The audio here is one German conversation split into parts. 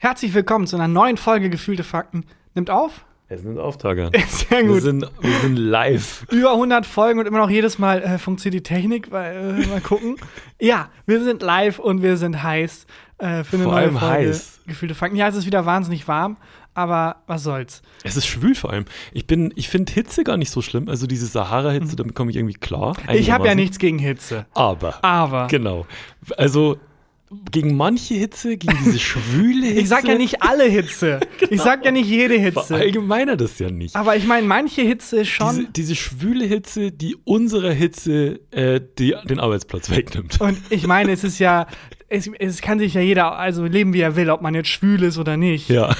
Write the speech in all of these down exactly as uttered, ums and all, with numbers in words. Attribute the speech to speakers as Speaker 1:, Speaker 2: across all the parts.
Speaker 1: Herzlich willkommen zu einer neuen Folge Gefühlte Fakten. Nimmt auf?
Speaker 2: Es nimmt auf, Tagan.
Speaker 1: Sehr gut.
Speaker 2: Wir sind, wir sind live.
Speaker 1: Über hundert Folgen und immer noch jedes Mal äh, funktioniert die Technik, weil, äh, mal gucken. Ja, wir sind live und wir sind heiß äh, für eine
Speaker 2: vor
Speaker 1: neue
Speaker 2: allem
Speaker 1: Folge
Speaker 2: heiß.
Speaker 1: Gefühlte Fakten. Ja, es ist wieder wahnsinnig warm, aber was soll's.
Speaker 2: Es ist schwül vor allem. Ich bin, ich finde Hitze gar nicht so schlimm. Also diese Sahara-Hitze, mhm. damit komme ich irgendwie klar.
Speaker 1: Ich habe ja nichts gegen Hitze.
Speaker 2: Aber.
Speaker 1: Aber.
Speaker 2: Genau. Also gegen manche Hitze, gegen diese schwüle Hitze.
Speaker 1: Ich sag ja nicht alle Hitze. Genau. Ich sag ja nicht jede Hitze.
Speaker 2: Verallgemeiner das ja nicht.
Speaker 1: Aber ich meine, manche Hitze ist schon.
Speaker 2: Diese, diese schwüle Hitze, die unserer Hitze äh, die, den Arbeitsplatz wegnimmt.
Speaker 1: Und ich meine, es ist ja, es, es kann sich ja jeder, also leben wie er will, ob man jetzt schwül ist oder nicht.
Speaker 2: Ja.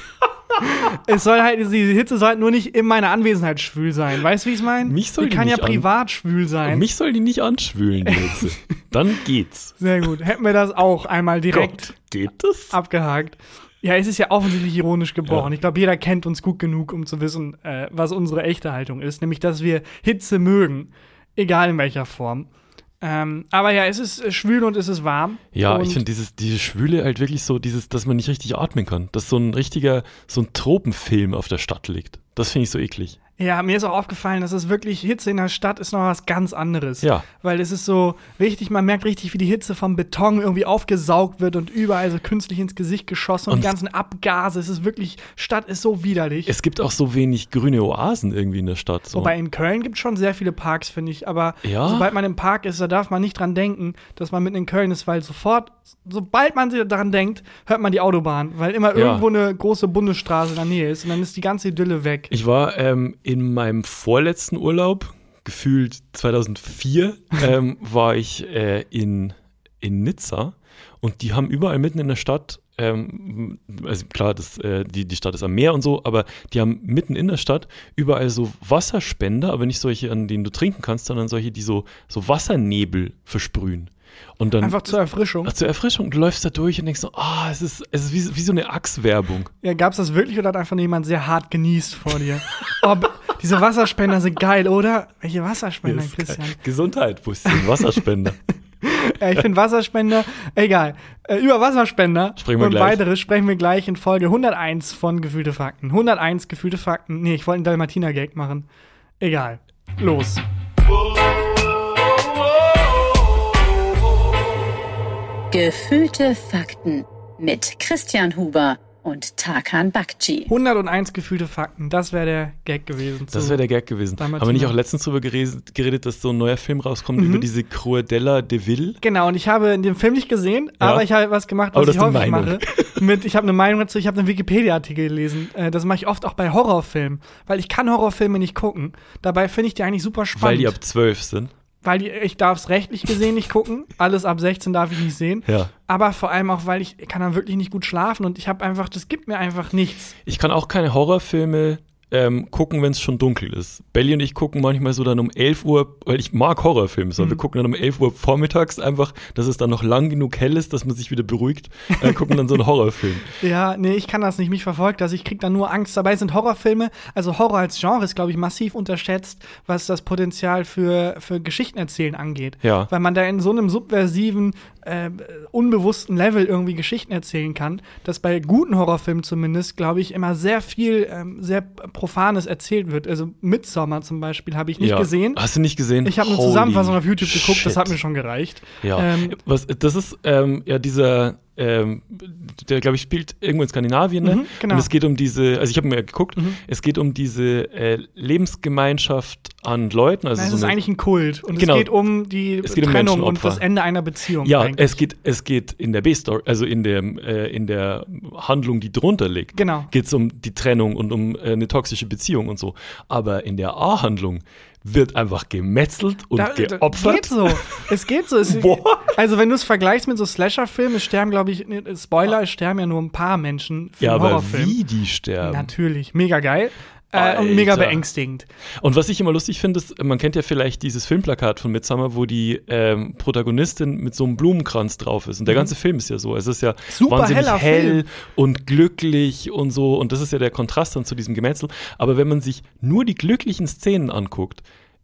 Speaker 1: Es soll halt, diese Hitze soll halt nur nicht in meiner Anwesenheit schwül sein. Weißt du, wie ich es meine?
Speaker 2: Mich soll
Speaker 1: die
Speaker 2: die
Speaker 1: kann ja
Speaker 2: nicht
Speaker 1: privat
Speaker 2: an,
Speaker 1: schwül sein.
Speaker 2: Mich soll die nicht anschwülen, die Hitze. Dann geht's.
Speaker 1: Sehr gut. Hätten wir das auch einmal direkt
Speaker 2: Gott, geht das?
Speaker 1: abgehakt. Ja, es ist ja offensichtlich ironisch gebrochen.
Speaker 2: Ja.
Speaker 1: Ich glaube, jeder kennt uns gut genug, um zu wissen, äh, was unsere echte Haltung ist. Nämlich, dass wir Hitze mögen. Egal in welcher Form. Ähm, aber ja, es ist schwül und es ist warm.
Speaker 2: Ja,
Speaker 1: und
Speaker 2: ich finde dieses, diese Schwüle halt wirklich so, dieses, dass man nicht richtig atmen kann. Dass so ein richtiger, so ein Tropenfilm auf der Stadt liegt. Das finde ich so eklig.
Speaker 1: Ja, mir ist auch aufgefallen, dass es wirklich, Hitze in der Stadt ist noch was ganz anderes.
Speaker 2: Ja.
Speaker 1: Weil es ist so richtig, man merkt richtig, wie die Hitze vom Beton irgendwie aufgesaugt wird und überall so künstlich ins Gesicht geschossen und, und die ganzen Abgase. Es ist wirklich, Stadt ist so widerlich.
Speaker 2: Es gibt auch so wenig grüne Oasen irgendwie in der Stadt. So.
Speaker 1: Wobei in Köln gibt es schon sehr viele Parks, finde ich. Aber
Speaker 2: ja?
Speaker 1: sobald man im Park ist, da darf man nicht dran denken, dass man mitten in Köln ist, weil sofort, sobald man daran denkt, hört man die Autobahn. Weil immer
Speaker 2: ja.
Speaker 1: irgendwo eine große Bundesstraße in der Nähe ist und dann ist die ganze Idylle weg.
Speaker 2: Ich war ähm, in meinem vorletzten Urlaub, gefühlt zweitausendvier, ähm, war ich äh, in, in Nizza und die haben überall mitten in der Stadt, ähm, also klar, das, äh, die, die Stadt ist am Meer und so, aber die haben mitten in der Stadt überall so Wasserspender, aber nicht solche, an denen du trinken kannst, sondern solche, die so, so Wassernebel versprühen. Und dann,
Speaker 1: einfach zur Erfrischung.
Speaker 2: Ach, zur Erfrischung. Du läufst da durch und denkst so, ah, oh, es ist, es ist wie, wie so eine Axe-Werbung.
Speaker 1: Ja, gab's das wirklich oder hat einfach jemand sehr hart genießt vor dir? Oh, diese Wasserspender sind geil, oder? Welche Wasserspender, ja, Christian?
Speaker 2: Geil. Gesundheit, wo ist denn Wasserspender?
Speaker 1: Ja, ich finde Wasserspender, egal. Äh, über Wasserspender
Speaker 2: sprechen wir
Speaker 1: und
Speaker 2: gleich.
Speaker 1: weiteres sprechen wir gleich in Folge hunderteins von Gefühlte Fakten. hunderteins Gefühlte Fakten. Nee, ich wollte einen Dalmatiner-Gag machen. Egal. Los.
Speaker 3: Gefühlte Fakten mit Christian Huber und Tarkan Bakci.
Speaker 1: hunderteins gefühlte Fakten, das wäre der Gag gewesen.
Speaker 2: Das wäre der Gag gewesen. Haben wir nicht auch letztens drüber geredet, geredet, dass so ein neuer Film rauskommt mhm. über diese Cruella de Vil?
Speaker 1: Genau, und ich habe den Film nicht gesehen, ja. aber ich habe was gemacht, was
Speaker 2: aber
Speaker 1: ich häufig mache. Mit, ich habe eine Meinung dazu, ich habe einen Wikipedia-Artikel gelesen. Das mache ich oft auch bei Horrorfilmen, weil ich kann Horrorfilme nicht gucken. Dabei finde ich die eigentlich super spannend.
Speaker 2: Weil die ab zwölf sind?
Speaker 1: Weil die, ich darf es rechtlich gesehen nicht gucken. Alles ab sechzehn darf ich nicht sehen.
Speaker 2: Ja.
Speaker 1: Aber vor allem auch, weil ich, ich kann dann wirklich nicht gut schlafen und ich habe einfach, das gibt mir einfach nichts.
Speaker 2: Ich kann auch keine Horrorfilme ähm, gucken, wenn es schon dunkel ist. Belly und ich gucken manchmal so dann um elf Uhr, weil ich mag Horrorfilme, so. Mhm. Wir gucken dann um elf Uhr vormittags einfach, dass es dann noch lang genug hell ist, dass man sich wieder beruhigt, äh, gucken dann so einen Horrorfilm.
Speaker 1: Ja, nee, ich kann das nicht, mich verfolgt das, ich krieg da nur Angst. Dabei sind Horrorfilme, also Horror als Genre ist, glaube ich, massiv unterschätzt, was das Potenzial für, für Geschichten erzählen angeht.
Speaker 2: Ja.
Speaker 1: Weil man da in so einem subversiven, äh, unbewussten Level irgendwie Geschichten erzählen kann, dass bei guten Horrorfilmen zumindest, glaube ich, immer sehr viel, ähm, sehr Profanes erzählt wird. Also Midsommar zum Beispiel habe ich nicht
Speaker 2: ja.
Speaker 1: gesehen.
Speaker 2: Hast du nicht gesehen?
Speaker 1: Ich habe eine
Speaker 2: Holy
Speaker 1: Zusammenfassung auf YouTube geguckt,
Speaker 2: shit.
Speaker 1: das hat mir schon gereicht.
Speaker 2: Ja,
Speaker 1: ähm,
Speaker 2: Was, das ist ähm, ja dieser, ähm, der glaube ich spielt irgendwo in Skandinavien, ne?
Speaker 1: Mhm, genau.
Speaker 2: Und es geht um diese, also ich habe mir geguckt,
Speaker 1: mhm.
Speaker 2: es geht um diese äh, Lebensgemeinschaft an Leuten. Also
Speaker 1: Nein, es
Speaker 2: so
Speaker 1: ist
Speaker 2: eine,
Speaker 1: eigentlich ein Kult und
Speaker 2: genau.
Speaker 1: es geht um die
Speaker 2: Es geht um
Speaker 1: Trennung und
Speaker 2: Menschenopfer.
Speaker 1: das Ende einer Beziehung.
Speaker 2: Ja,
Speaker 1: eigentlich.
Speaker 2: es geht, es geht in der B-Story, also in der, äh, in der Handlung, die drunter liegt,
Speaker 1: Genau.
Speaker 2: geht es um die Trennung und um äh, eine toxische Beziehung und so. Aber in der A-Handlung wird einfach gemetzelt und
Speaker 1: Da- da-
Speaker 2: geopfert.
Speaker 1: Geht so. Es geht so. Es, also wenn du es vergleichst mit so Slasher-Filmen, es sterben, glaube ich, nee, Spoiler, es sterben ja nur ein paar Menschen für
Speaker 2: Ja,
Speaker 1: einen
Speaker 2: aber
Speaker 1: Horrorfilm.
Speaker 2: wie die sterben.
Speaker 1: Natürlich. Mega geil. Äh, und mega
Speaker 2: Alter.
Speaker 1: beängstigend.
Speaker 2: Und was ich immer lustig finde, ist, man kennt ja vielleicht dieses Filmplakat von Midsommar, wo die ähm, Protagonistin mit so einem Blumenkranz drauf ist. Und der
Speaker 1: Mhm.
Speaker 2: ganze Film ist ja so. Es ist ja
Speaker 1: Super
Speaker 2: wahnsinnig
Speaker 1: heller
Speaker 2: hell
Speaker 1: Film.
Speaker 2: und glücklich und so. Und das ist ja der Kontrast dann zu diesem Gemetzel. Aber wenn man sich nur die glücklichen Szenen anguckt,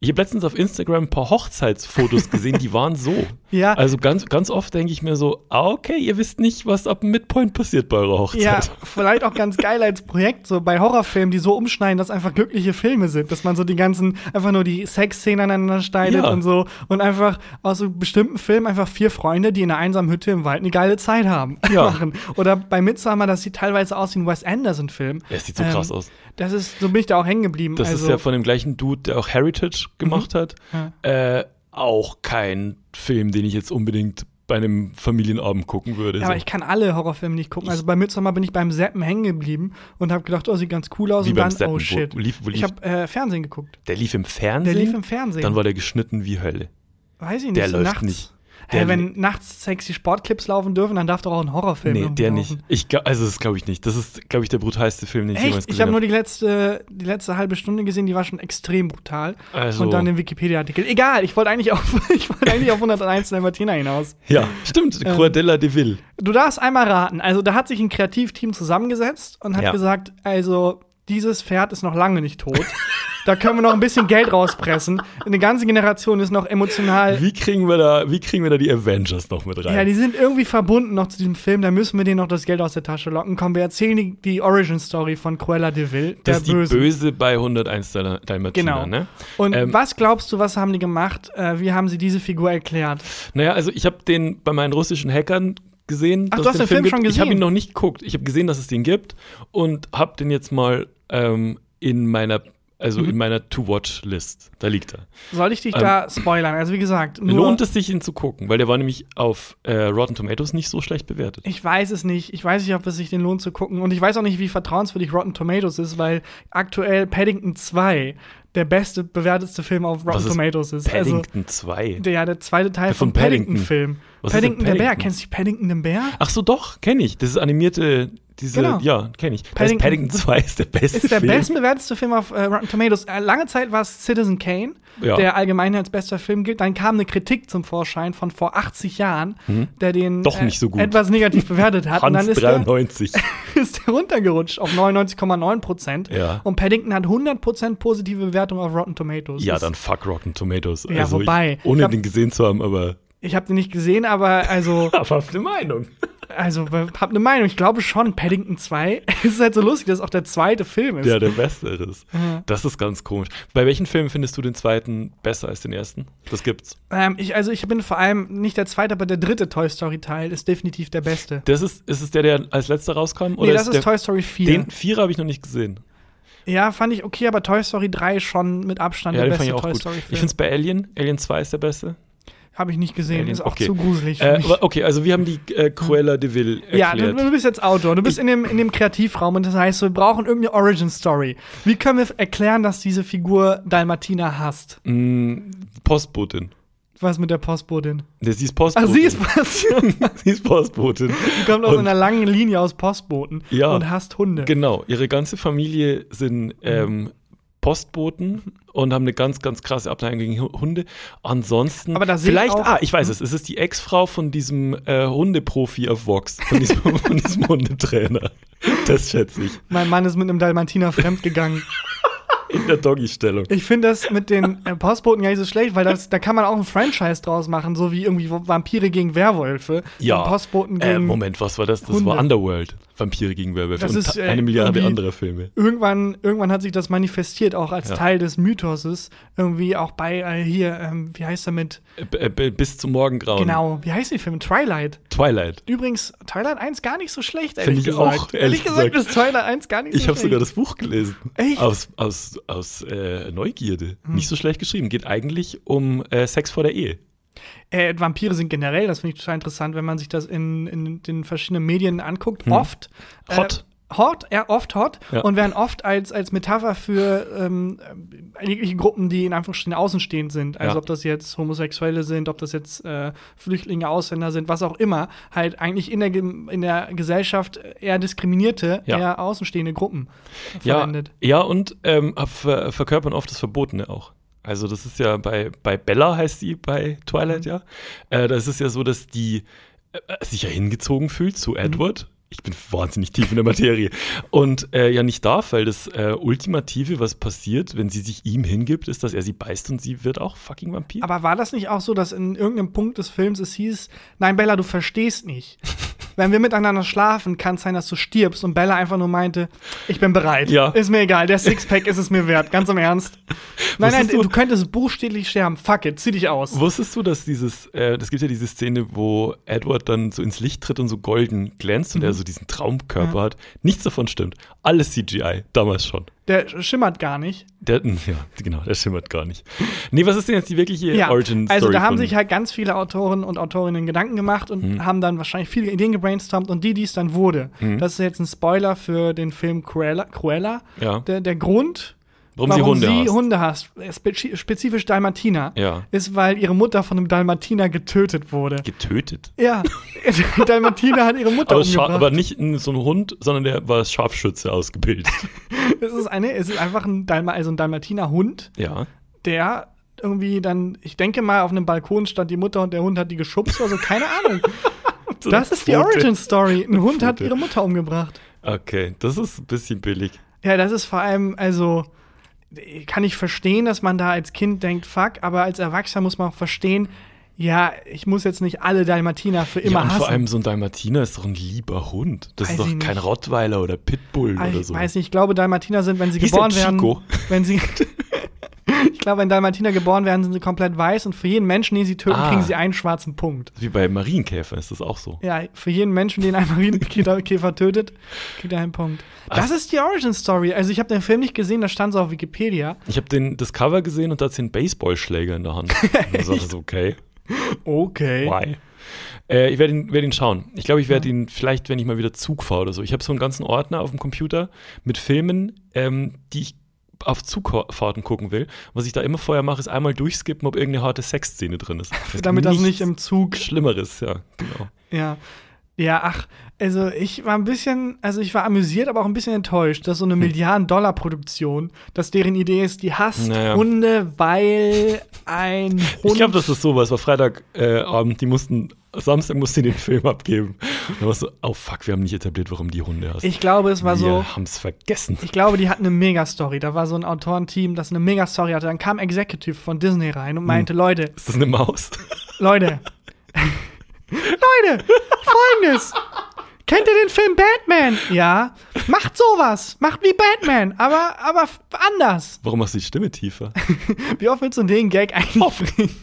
Speaker 2: Ich habe letztens auf Instagram ein paar Hochzeitsfotos gesehen, die waren so.
Speaker 1: Ja.
Speaker 2: Also ganz, ganz oft denke ich mir so, ah, okay, ihr wisst nicht, was ab dem Midpoint passiert bei eurer Hochzeit.
Speaker 1: Ja, vielleicht auch ganz geil als Projekt, so bei Horrorfilmen, die so umschneiden, dass einfach glückliche Filme sind, dass man so die ganzen, einfach nur die Sexszenen aneinander schneidet
Speaker 2: Ja.
Speaker 1: und so und einfach aus so bestimmten Filmen einfach vier Freunde, die in einer einsamen Hütte im Wald eine geile Zeit haben,
Speaker 2: Ja.
Speaker 1: machen. Oder bei Midsommar, das sieht teilweise aus wie ein Wes Anderson-Film.
Speaker 2: Es sieht so krass aus.
Speaker 1: Das ist, so bin ich da auch hängen geblieben.
Speaker 2: Das
Speaker 1: also,
Speaker 2: ist ja von dem gleichen Dude, der auch Heritage gemacht hat.
Speaker 1: Ja.
Speaker 2: Äh, auch kein Film, den ich jetzt unbedingt bei einem Familienabend gucken würde.
Speaker 1: Ja,
Speaker 2: so.
Speaker 1: aber ich kann alle Horrorfilme nicht gucken. Also bei Midsommar bin ich beim Zappen hängen geblieben und habe gedacht, oh, sieht ganz cool aus.
Speaker 2: Wie
Speaker 1: und
Speaker 2: beim
Speaker 1: dann,
Speaker 2: Zappen.
Speaker 1: oh shit.
Speaker 2: Wo lief- wo lief-
Speaker 1: ich habe äh, Fernsehen geguckt.
Speaker 2: Der lief im Fernsehen?
Speaker 1: Der lief im Fernsehen.
Speaker 2: Dann war der geschnitten wie Hölle.
Speaker 1: Weiß ich nicht,
Speaker 2: Der
Speaker 1: so
Speaker 2: läuft
Speaker 1: nachts.
Speaker 2: nicht.
Speaker 1: Hä,
Speaker 2: Der-
Speaker 1: wenn nachts sexy Sportclips laufen dürfen, dann darf doch auch ein Horrorfilm
Speaker 2: Nee,
Speaker 1: irgendwie
Speaker 2: der
Speaker 1: laufen.
Speaker 2: nicht. Ich, glaub- also das glaube ich nicht. Das ist, glaube ich, der brutalste Film, den ich jemals
Speaker 1: Echt? Ich
Speaker 2: gesehen
Speaker 1: habe nur
Speaker 2: habe.
Speaker 1: die letzte, die letzte halbe Stunde gesehen, die war schon extrem brutal.
Speaker 2: Also-
Speaker 1: Und dann den Wikipedia-Artikel. Egal, ich wollte eigentlich auf, ich wollte eigentlich auf hunderteins Dalmatiner hinaus.
Speaker 2: Ja, stimmt.
Speaker 1: Ähm,
Speaker 2: Cruella de Vil.
Speaker 1: Du darfst einmal raten. Also, da hat sich ein Kreativteam zusammengesetzt und hat
Speaker 2: Ja.
Speaker 1: gesagt, also, dieses Pferd ist noch lange nicht tot. Da können wir noch ein bisschen Geld rauspressen. Eine ganze Generation ist noch emotional.
Speaker 2: Wie kriegen wir da, wie kriegen wir da die Avengers noch mit rein?
Speaker 1: Ja, die sind irgendwie verbunden noch zu diesem Film. Da müssen wir denen noch das Geld aus der Tasche locken. Komm, wir erzählen die, die Origin-Story von Cruella de Vil, der
Speaker 2: das ist die
Speaker 1: Bösen.
Speaker 2: Böse bei hunderteins Dal- Dalmatiner,
Speaker 1: Genau.
Speaker 2: ne?
Speaker 1: Und
Speaker 2: Ähm,
Speaker 1: was glaubst du, was haben die gemacht? Äh, wie haben sie diese Figur erklärt?
Speaker 2: Naja, also ich habe den bei meinen russischen Hackern gesehen.
Speaker 1: Ach,
Speaker 2: dass
Speaker 1: du hast
Speaker 2: es
Speaker 1: den Film
Speaker 2: gibt.
Speaker 1: schon
Speaker 2: Ich habe
Speaker 1: gesehen?
Speaker 2: ihn noch nicht geguckt. Ich habe gesehen, dass es den gibt und habe den jetzt mal ähm, in meiner, also
Speaker 1: Mhm.
Speaker 2: in meiner To-Watch-List. Da liegt er.
Speaker 1: Soll ich dich
Speaker 2: Ähm,
Speaker 1: da spoilern? Also, wie gesagt, nur
Speaker 2: Lohnt es sich, ihn zu gucken? Weil der war nämlich auf äh, Rotten Tomatoes nicht so schlecht bewertet.
Speaker 1: Ich weiß es nicht. Ich weiß nicht, ob es sich den lohnt zu gucken. Und ich weiß auch nicht, wie vertrauenswürdig Rotten Tomatoes ist, weil aktuell Paddington zwei der beste, bewertetste Film auf Rotten
Speaker 2: Was ist
Speaker 1: Tomatoes ist.
Speaker 2: Paddington zwei.
Speaker 1: Also, der, ja, der zweite Teil
Speaker 2: Ja, von
Speaker 1: vom
Speaker 2: Paddington.
Speaker 1: Paddington-Film.
Speaker 2: Was ist denn
Speaker 1: Paddington, der Bär.
Speaker 2: Paddington?
Speaker 1: Kennst du Paddington den Bär?
Speaker 2: Ach so, doch, kenne ich. Das ist animierte, diese,
Speaker 1: Genau.
Speaker 2: ja, kenne ich. Das
Speaker 1: Paddington-
Speaker 2: Paddington zwei ist der beste
Speaker 1: Ist der
Speaker 2: Film.
Speaker 1: bestbewertetste Film auf äh, Rotten Tomatoes. Äh, lange Zeit war es Citizen Kane,
Speaker 2: Ja.
Speaker 1: der allgemein als bester Film gilt. Dann kam eine Kritik zum Vorschein von vor achtzig Jahren, der den
Speaker 2: Mhm. Doch nicht so gut.
Speaker 1: Äh, etwas negativ bewertet hat. Und dann
Speaker 2: Hans
Speaker 1: ist der,
Speaker 2: dreiundneunzig.
Speaker 1: ist der runtergerutscht auf neunundneunzig Komma neun Prozent.
Speaker 2: Ja.
Speaker 1: Und Paddington hat hundert Prozent positive Bewertung auf Rotten Tomatoes.
Speaker 2: Ja,
Speaker 1: Das-
Speaker 2: dann fuck Rotten Tomatoes.
Speaker 1: Ja,
Speaker 2: also
Speaker 1: wobei,
Speaker 2: Ich, ohne
Speaker 1: ich hab-
Speaker 2: den gesehen zu haben, aber.
Speaker 1: Ich habe den nicht gesehen, aber also,
Speaker 2: Aber eine Meinung.
Speaker 1: also hab eine Meinung. Ich glaube schon, Paddington zwei. Es ist halt so lustig, dass es auch der zweite Film ist.
Speaker 2: Ja, der beste ist. Das ist ganz komisch. Bei welchen Filmen findest du den zweiten besser als den ersten? Das gibt's.
Speaker 1: Ähm, ich, also ich bin vor allem nicht der zweite, aber der dritte Toy Story Teil ist definitiv der beste.
Speaker 2: Das ist, ist es der, der als letzter rauskam?
Speaker 1: Nee, das ist
Speaker 2: der,
Speaker 1: Toy Story vier.
Speaker 2: Den Vierer habe ich noch nicht gesehen.
Speaker 1: Ja, fand ich okay, aber Toy Story drei ist schon mit Abstand
Speaker 2: Ja,
Speaker 1: der
Speaker 2: den fand
Speaker 1: beste
Speaker 2: ich auch
Speaker 1: Toy
Speaker 2: gut.
Speaker 1: Story
Speaker 2: Ich
Speaker 1: Film.
Speaker 2: finde es bei Alien. Alien zwei ist der beste.
Speaker 1: Habe ich nicht gesehen,
Speaker 2: Alien,
Speaker 1: ist auch
Speaker 2: okay.
Speaker 1: zu gruselig für
Speaker 2: Äh,
Speaker 1: mich.
Speaker 2: aber okay, also wir haben die äh, Cruella de Vil
Speaker 1: Ja,
Speaker 2: erklärt.
Speaker 1: du, du bist jetzt Autor, du bist in dem, in dem Kreativraum und das heißt, wir brauchen irgendeine Origin-Story. Wie können wir erklären, dass diese Figur Dalmatiner hasst?
Speaker 2: Mm, Postbotin.
Speaker 1: Was mit der Postbotin?
Speaker 2: Nee, sie ist
Speaker 1: Ach,
Speaker 2: Postbotin.
Speaker 1: sie ist Postbotin.
Speaker 2: sie ist Postbotin.
Speaker 1: Die kommt aus
Speaker 2: Und-
Speaker 1: einer langen Linie aus Postboten
Speaker 2: Ja.
Speaker 1: und hasst Hunde.
Speaker 2: Genau, ihre ganze Familie sind ähm, Postboten und haben eine ganz, ganz krasse Abneigung gegen Hu- Hunde. Ansonsten,
Speaker 1: Aber da sehe ich
Speaker 2: vielleicht,
Speaker 1: auch-
Speaker 2: ah, ich weiß es, es ist die Ex-Frau von diesem äh, Hundeprofi auf Vox, von diesem, von diesem Hundetrainer. Das schätze ich.
Speaker 1: Mein Mann ist mit einem Dalmatiner fremdgegangen.
Speaker 2: In der Doggy-Stellung.
Speaker 1: Ich finde das mit den äh, Postboten gar nicht so schlecht, weil das, da kann man auch ein Franchise draus machen, so wie irgendwie Vampire gegen Werwölfe.
Speaker 2: Ja.
Speaker 1: Und Postboten
Speaker 2: Äh,
Speaker 1: gegen.
Speaker 2: Moment, was war das? Das
Speaker 1: Hunde.
Speaker 2: war Underworld. Vampire gegen Werwölfe.
Speaker 1: Das
Speaker 2: und
Speaker 1: ist,
Speaker 2: ta-
Speaker 1: äh,
Speaker 2: eine Milliarde
Speaker 1: irgendwie-
Speaker 2: anderer Filme.
Speaker 1: Irgendwann, irgendwann hat sich das manifestiert, auch als
Speaker 2: Ja.
Speaker 1: Teil des Mythoses. Irgendwie auch bei äh, hier, ähm, wie heißt er mit?
Speaker 2: Äh, b- äh, bis zum Morgengrauen.
Speaker 1: Genau, wie heißt die Film? Twilight.
Speaker 2: Twilight.
Speaker 1: Übrigens, Twilight eins gar nicht so schlecht, ehrlich
Speaker 2: Finde ich
Speaker 1: gesagt.
Speaker 2: auch, ehrlich
Speaker 1: gesagt,
Speaker 2: gesagt.
Speaker 1: ist Twilight eins gar nicht
Speaker 2: Ich
Speaker 1: so
Speaker 2: habe
Speaker 1: schlecht.
Speaker 2: sogar das Buch gelesen.
Speaker 1: Echt?
Speaker 2: Aus, aus, aus äh, Neugierde.
Speaker 1: Hm.
Speaker 2: Nicht so schlecht geschrieben. Geht eigentlich um äh, Sex vor der Ehe.
Speaker 1: Äh, Vampire sind generell, das finde ich total interessant, wenn man sich das in, in den verschiedenen Medien anguckt.
Speaker 2: Hm.
Speaker 1: Oft.
Speaker 2: Hot.
Speaker 1: Äh, hot, ja, oft hot.
Speaker 2: Ja.
Speaker 1: Und werden oft als, als Metapher für ähm, jegliche Gruppen, die in Anführungsstrichen außenstehend sind. Also
Speaker 2: Ja.
Speaker 1: ob das jetzt Homosexuelle sind, ob das jetzt äh, Flüchtlinge, Ausländer sind, was auch immer. Halt eigentlich in der, Ge- in der Gesellschaft eher diskriminierte,
Speaker 2: Ja.
Speaker 1: eher außenstehende Gruppen
Speaker 2: Ja,
Speaker 1: verwendet.
Speaker 2: ja, und ähm, ver verkörpern oft das Verbotene auch. Also das ist ja bei, bei Bella heißt sie bei Twilight,
Speaker 1: Mhm.
Speaker 2: ja. Äh, da ist es ja so, dass die äh, sich ja hingezogen fühlt zu Edward. Ich bin wahnsinnig tief in der Materie. Und äh, ja nicht darf, weil das äh, Ultimative, was passiert, wenn sie sich ihm hingibt, ist, dass er sie beißt und sie wird auch fucking Vampir.
Speaker 1: Aber war das nicht auch so, dass in irgendeinem Punkt des Films es hieß, nein, Bella, du verstehst nicht. Wenn wir miteinander schlafen, kann es sein, dass du stirbst. Und Bella einfach nur meinte, ich bin bereit.
Speaker 2: Ja.
Speaker 1: Ist mir egal, der Sixpack ist es mir wert, ganz im Ernst. Nein, nein, du? du könntest buchstäblich sterben. Fuck it, zieh dich aus.
Speaker 2: Wusstest du, dass dieses, äh, das gibt ja diese Szene, wo Edward dann so ins Licht tritt und so golden glänzt und
Speaker 1: Mhm.
Speaker 2: er so diesen Traumkörper
Speaker 1: Ja.
Speaker 2: hat? Nichts davon stimmt. Alles C G I, damals schon.
Speaker 1: Der schimmert gar nicht.
Speaker 2: Der, ja, genau, der schimmert gar nicht. Nee, was ist denn jetzt die wirkliche
Speaker 1: Ja,
Speaker 2: Origin-Story?
Speaker 1: also da haben
Speaker 2: von-
Speaker 1: sich halt ganz viele Autoren und Autorinnen Gedanken gemacht und
Speaker 2: Mhm.
Speaker 1: haben dann wahrscheinlich viele Ideen gebrainstormt und die, die es dann wurde.
Speaker 2: Mhm.
Speaker 1: Das ist jetzt ein Spoiler für den Film Cruella. Cruella.
Speaker 2: Ja.
Speaker 1: Der, der Grund,
Speaker 2: Warum sie Hunde
Speaker 1: sie
Speaker 2: hasst.
Speaker 1: Hunde hasst, spezi- spezifisch Dalmatiner,
Speaker 2: Ja.
Speaker 1: ist, weil ihre Mutter von einem Dalmatiner getötet wurde.
Speaker 2: Getötet.
Speaker 1: Ja, Dalmatiner hat ihre Mutter
Speaker 2: Aber, scha-
Speaker 1: umgebracht.
Speaker 2: aber nicht n- so ein Hund, sondern der war als Scharfschütze ausgebildet.
Speaker 1: es ist eine, es ist einfach ein, Dalma, also ein Dalmatiner-Hund,
Speaker 2: Ja.
Speaker 1: der irgendwie dann, ich denke mal, auf einem Balkon stand die Mutter und der Hund hat die geschubst oder so, keine Ahnung. Das ist die
Speaker 2: Pfote.
Speaker 1: Origin-Story. Ein Hund hat
Speaker 2: Pfote.
Speaker 1: ihre Mutter umgebracht.
Speaker 2: Okay, das ist ein bisschen billig.
Speaker 1: Ja, das ist vor allem, also, kann ich verstehen, dass man da als Kind denkt, fuck, aber als Erwachsener muss man auch verstehen, ja, ich muss jetzt nicht alle Dalmatiner für immer
Speaker 2: ja, und
Speaker 1: hassen.
Speaker 2: vor allem so ein Dalmatiner ist doch ein lieber Hund. Das
Speaker 1: Weiß
Speaker 2: ist doch
Speaker 1: ich
Speaker 2: kein
Speaker 1: nicht.
Speaker 2: Rottweiler oder Pitbull
Speaker 1: Ah,
Speaker 2: oder
Speaker 1: ich
Speaker 2: so.
Speaker 1: weiß nicht, ich glaube, Dalmatiner sind, wenn sie
Speaker 2: Hieß
Speaker 1: geboren
Speaker 2: der
Speaker 1: werden,
Speaker 2: Chico?
Speaker 1: wenn sie ich glaube, wenn Dalmatiner geboren werden, sind sie komplett weiß und für jeden Menschen, den sie töten,
Speaker 2: Ah.
Speaker 1: kriegen sie einen schwarzen Punkt.
Speaker 2: Wie bei Marienkäfern ist das auch so.
Speaker 1: Ja, für jeden Menschen, den ein Marienkäfer tötet, kriegt er einen Punkt. Das
Speaker 2: Ach.
Speaker 1: ist die Origin-Story. Also ich habe den Film nicht gesehen, da stand es auf Wikipedia.
Speaker 2: Ich habe das Cover gesehen und da hat sie einen Baseballschläger in der Hand. Und ich dachte so, okay,
Speaker 1: Okay.
Speaker 2: why? Äh, ich werde ihn, werd ihn schauen. Ich glaube, ich werde ihn vielleicht, wenn ich mal wieder Zug fahre oder so. Ich habe so einen ganzen Ordner auf dem Computer mit Filmen, ähm, die ich auf Zugfahrten gucken will. Was ich da immer vorher mache, ist einmal durchskippen, ob irgendeine harte Sexszene drin ist. Es gibt
Speaker 1: Damit das
Speaker 2: nichts
Speaker 1: nicht im Zug.
Speaker 2: Schlimmeres, ja, genau.
Speaker 1: Ja. Ja, ach, also ich war ein bisschen, also ich war amüsiert, aber auch ein bisschen enttäuscht, dass so eine Milliarden-Dollar-Produktion, dass deren Idee ist, die hasst
Speaker 2: Naja.
Speaker 1: Hunde, weil ein Hund.
Speaker 2: Ich glaube, das ist so, weil es war Freitagabend, äh, Abend, die mussten, Samstag mussten die den Film abgeben. Und dann war es so, oh fuck, wir haben nicht etabliert, warum die Hunde hast.
Speaker 1: Ich glaube, es war so.
Speaker 2: Wir haben es vergessen.
Speaker 1: Ich glaube, die hatten eine Megastory. Da war so ein Autorenteam, das eine Megastory hatte. Dann kam Executive von Disney rein und meinte, Leute,
Speaker 2: Ist das eine Maus?
Speaker 1: Leute, Leute, folgendes. Kennt ihr den Film Batman? Ja. Macht sowas. Macht wie Batman, aber, aber f- anders.
Speaker 2: Warum machst du die Stimme tiefer?
Speaker 1: Wie oft willst du den Gag eigentlich bringen?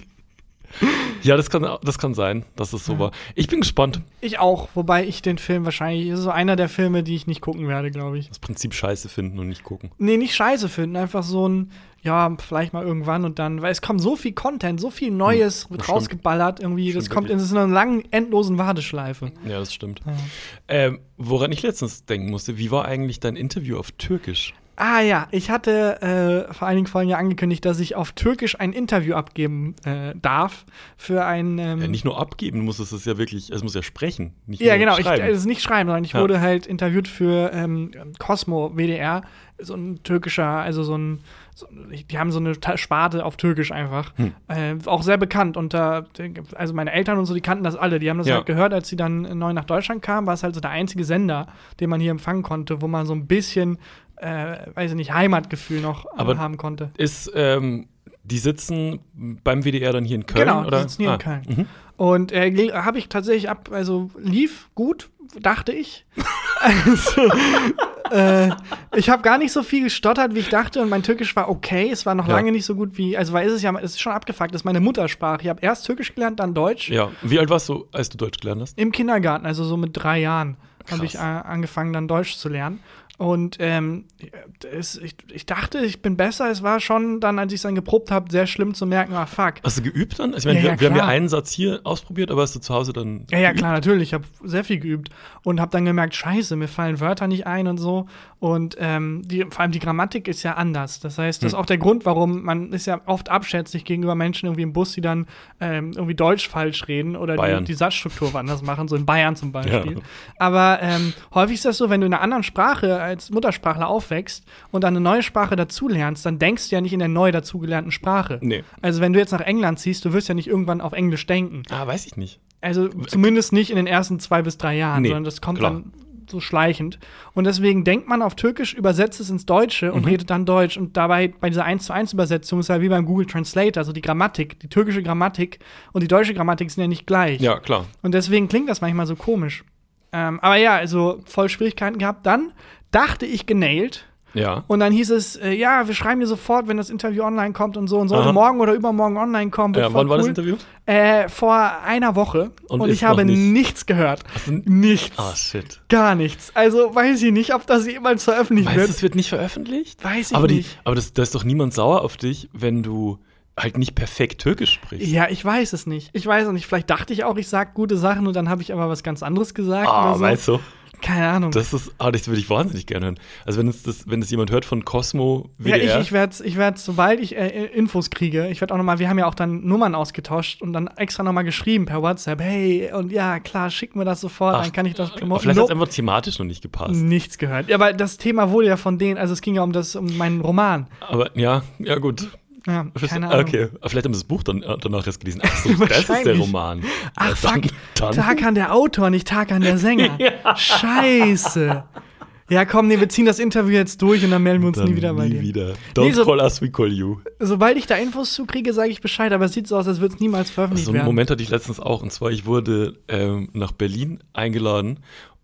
Speaker 2: Ja, das kann, das kann sein, dass es so war. Ich bin gespannt.
Speaker 1: Ich auch, wobei ich den Film wahrscheinlich, das ist so einer der Filme, die ich nicht gucken werde, glaube ich.
Speaker 2: Das Prinzip scheiße finden und nicht gucken.
Speaker 1: Nee, nicht scheiße finden, einfach so ein, ja, vielleicht mal irgendwann und dann, weil es kommt so viel Content, so viel Neues
Speaker 2: Hm,
Speaker 1: wird
Speaker 2: das stimmt.
Speaker 1: rausgeballert, irgendwie, das
Speaker 2: Stimmt
Speaker 1: kommt in
Speaker 2: wirklich.
Speaker 1: so einer langen, endlosen Warteschleife.
Speaker 2: Ja, das stimmt. Ähm, woran ich letztens denken musste, wie war eigentlich dein Interview auf Türkisch?
Speaker 1: Ah ja, ich hatte äh, vor einigen Folgen ja angekündigt, dass ich auf Türkisch ein Interview abgeben äh, darf für ein ähm,
Speaker 2: Ja, nicht nur abgeben, du musst es ja wirklich, es muss ja sprechen. Nicht
Speaker 1: Ja,
Speaker 2: nur
Speaker 1: genau, ich,
Speaker 2: schreiben.
Speaker 1: es ist nicht schreiben, sondern ich
Speaker 2: Ja.
Speaker 1: wurde halt interviewt für ähm, Cosmo W D R, so ein türkischer, also so ein, so, die haben so eine Ta- Sparte auf Türkisch einfach.
Speaker 2: Hm.
Speaker 1: Äh, auch sehr bekannt unter, also meine Eltern und so, die kannten das alle, die haben das
Speaker 2: Ja.
Speaker 1: halt gehört, als sie dann neu nach Deutschland kamen, war es halt so der einzige Sender, den man hier empfangen konnte, wo man so ein bisschen, äh, weiß ich nicht, Heimatgefühl noch äh,
Speaker 2: Aber
Speaker 1: haben konnte.
Speaker 2: Ist, ähm, die sitzen beim W D R dann hier in Köln,
Speaker 1: Genau,
Speaker 2: oder?
Speaker 1: die sitzen hier
Speaker 2: Ah,
Speaker 1: in Köln.
Speaker 2: mhm.
Speaker 1: Und äh, habe ich tatsächlich ab, also lief gut, dachte ich. also, äh, ich habe gar nicht so viel gestottert, wie ich dachte, und mein Türkisch war okay. Es war noch
Speaker 2: Ja.
Speaker 1: lange nicht so gut wie, also weil es ist ja, es ist schon abgefuckt, das ist meine Muttersprache. Ich habe erst Türkisch gelernt, dann Deutsch.
Speaker 2: Ja, wie alt warst du, als du Deutsch gelernt hast?
Speaker 1: Im Kindergarten, also so mit drei Jahren, habe
Speaker 2: Krass.
Speaker 1: ich äh, angefangen, dann Deutsch zu lernen. Und ähm, es, ich, ich dachte, ich bin besser. Es war schon dann, als ich es dann geprobt habe, sehr schlimm zu merken, ah, fuck.
Speaker 2: Hast du geübt dann? Ich meine,
Speaker 1: Ja,
Speaker 2: wir,
Speaker 1: ja,
Speaker 2: wir haben ja
Speaker 1: klar.
Speaker 2: einen Satz hier ausprobiert, aber hast du zu Hause dann
Speaker 1: Ja, ja,
Speaker 2: geübt?
Speaker 1: klar, natürlich. Ich habe sehr viel geübt und habe dann gemerkt, scheiße, mir fallen Wörter nicht ein und so. Und ähm, die, vor allem die Grammatik ist ja anders. Das heißt, das ist
Speaker 2: Hm.
Speaker 1: auch der Grund, warum man ist ja oft abschätzig gegenüber Menschen irgendwie im Bus, die dann ähm, irgendwie Deutsch falsch reden oder die,
Speaker 2: Bayern.
Speaker 1: die Satzstruktur anders machen, so in Bayern zum Beispiel.
Speaker 2: Ja.
Speaker 1: Aber ähm, häufig ist das so, wenn du in einer anderen Sprache als Muttersprachler aufwächst und dann eine neue Sprache dazulernst, dann denkst du ja nicht in der neu dazugelernten Sprache.
Speaker 2: Nee.
Speaker 1: Also wenn du jetzt nach England ziehst, du wirst ja nicht irgendwann auf Englisch denken.
Speaker 2: Ah, weiß ich nicht.
Speaker 1: Also zumindest nicht in den ersten zwei bis drei Jahren,
Speaker 2: Nee,
Speaker 1: sondern das kommt
Speaker 2: klar.
Speaker 1: dann so schleichend. Und deswegen denkt man auf Türkisch, übersetzt es ins Deutsche und mhm. redet dann Deutsch. Und dabei, bei dieser eins zu eins Übersetzung ist ja wie beim Google Translator, also die Grammatik, die türkische Grammatik und die deutsche Grammatik sind ja nicht gleich.
Speaker 2: Ja, klar.
Speaker 1: Und deswegen klingt das manchmal so komisch. Ähm, aber ja, also voll Schwierigkeiten gehabt. Dann dachte ich genailt.
Speaker 2: Ja.
Speaker 1: Und dann hieß es, äh, ja, wir schreiben dir sofort, wenn das Interview online kommt und so. Und sollte Aha. morgen oder übermorgen online kommen.
Speaker 2: Ja, wann cool. war das Interview?
Speaker 1: Äh, vor einer Woche. Und, und ich habe nicht. nichts gehört.
Speaker 2: Also,
Speaker 1: nichts.
Speaker 2: Ah, oh, shit.
Speaker 1: Gar nichts. Also weiß ich nicht, ob das jemals veröffentlicht
Speaker 2: Meinst
Speaker 1: wird.
Speaker 2: Meinst du, es wird nicht veröffentlicht?
Speaker 1: Weiß ich
Speaker 2: aber die,
Speaker 1: nicht.
Speaker 2: Aber das, da ist doch niemand sauer auf dich, wenn du halt nicht perfekt Türkisch sprichst.
Speaker 1: Ja, ich weiß es nicht. Ich weiß es nicht. Vielleicht dachte ich auch, ich sag gute Sachen und dann habe ich aber was ganz anderes gesagt.
Speaker 2: Ah,
Speaker 1: oder so.
Speaker 2: Weißt du?
Speaker 1: Keine Ahnung.
Speaker 2: Das ist, ah, das würde ich wahnsinnig gerne hören. Also wenn es das, wenn das jemand hört von Cosmo W D R.
Speaker 1: Ja, ich, ich werde, ich werd, sobald ich äh, Infos kriege, ich werde auch noch mal, wir haben ja auch dann Nummern ausgetauscht und dann extra noch mal geschrieben per WhatsApp, hey, und ja, klar, schick mir das sofort,
Speaker 2: Ach,
Speaker 1: dann kann ich das promoten.
Speaker 2: Vielleicht hat es einfach thematisch noch nicht gepasst.
Speaker 1: Nichts gehört. Ja, aber das Thema wurde ja von denen, also es ging ja um das, um meinen Roman.
Speaker 2: Aber ja, ja gut.
Speaker 1: Ja, keine Ahnung.
Speaker 2: Okay, aber vielleicht haben sie das Buch dann danach erst gelesen. Ach so, das ist der Roman.
Speaker 1: Ach,
Speaker 2: ja,
Speaker 1: fuck,
Speaker 2: dann, dann.
Speaker 1: Tarkan der Autor, nicht Tarkan der Sänger. Ja. Scheiße. Ja, komm, nee, wir ziehen das Interview jetzt durch und dann melden wir uns
Speaker 2: dann
Speaker 1: nie wieder bei
Speaker 2: nie
Speaker 1: dir.
Speaker 2: wieder. Don't nee, so, call us, we call you.
Speaker 1: Sobald ich da Infos zukriege, sage ich Bescheid, aber es sieht so aus, als würde es niemals veröffentlicht
Speaker 2: also,
Speaker 1: werden.
Speaker 2: So einen Moment hatte ich letztens auch, und zwar, ich wurde ähm, nach Berlin eingeladen,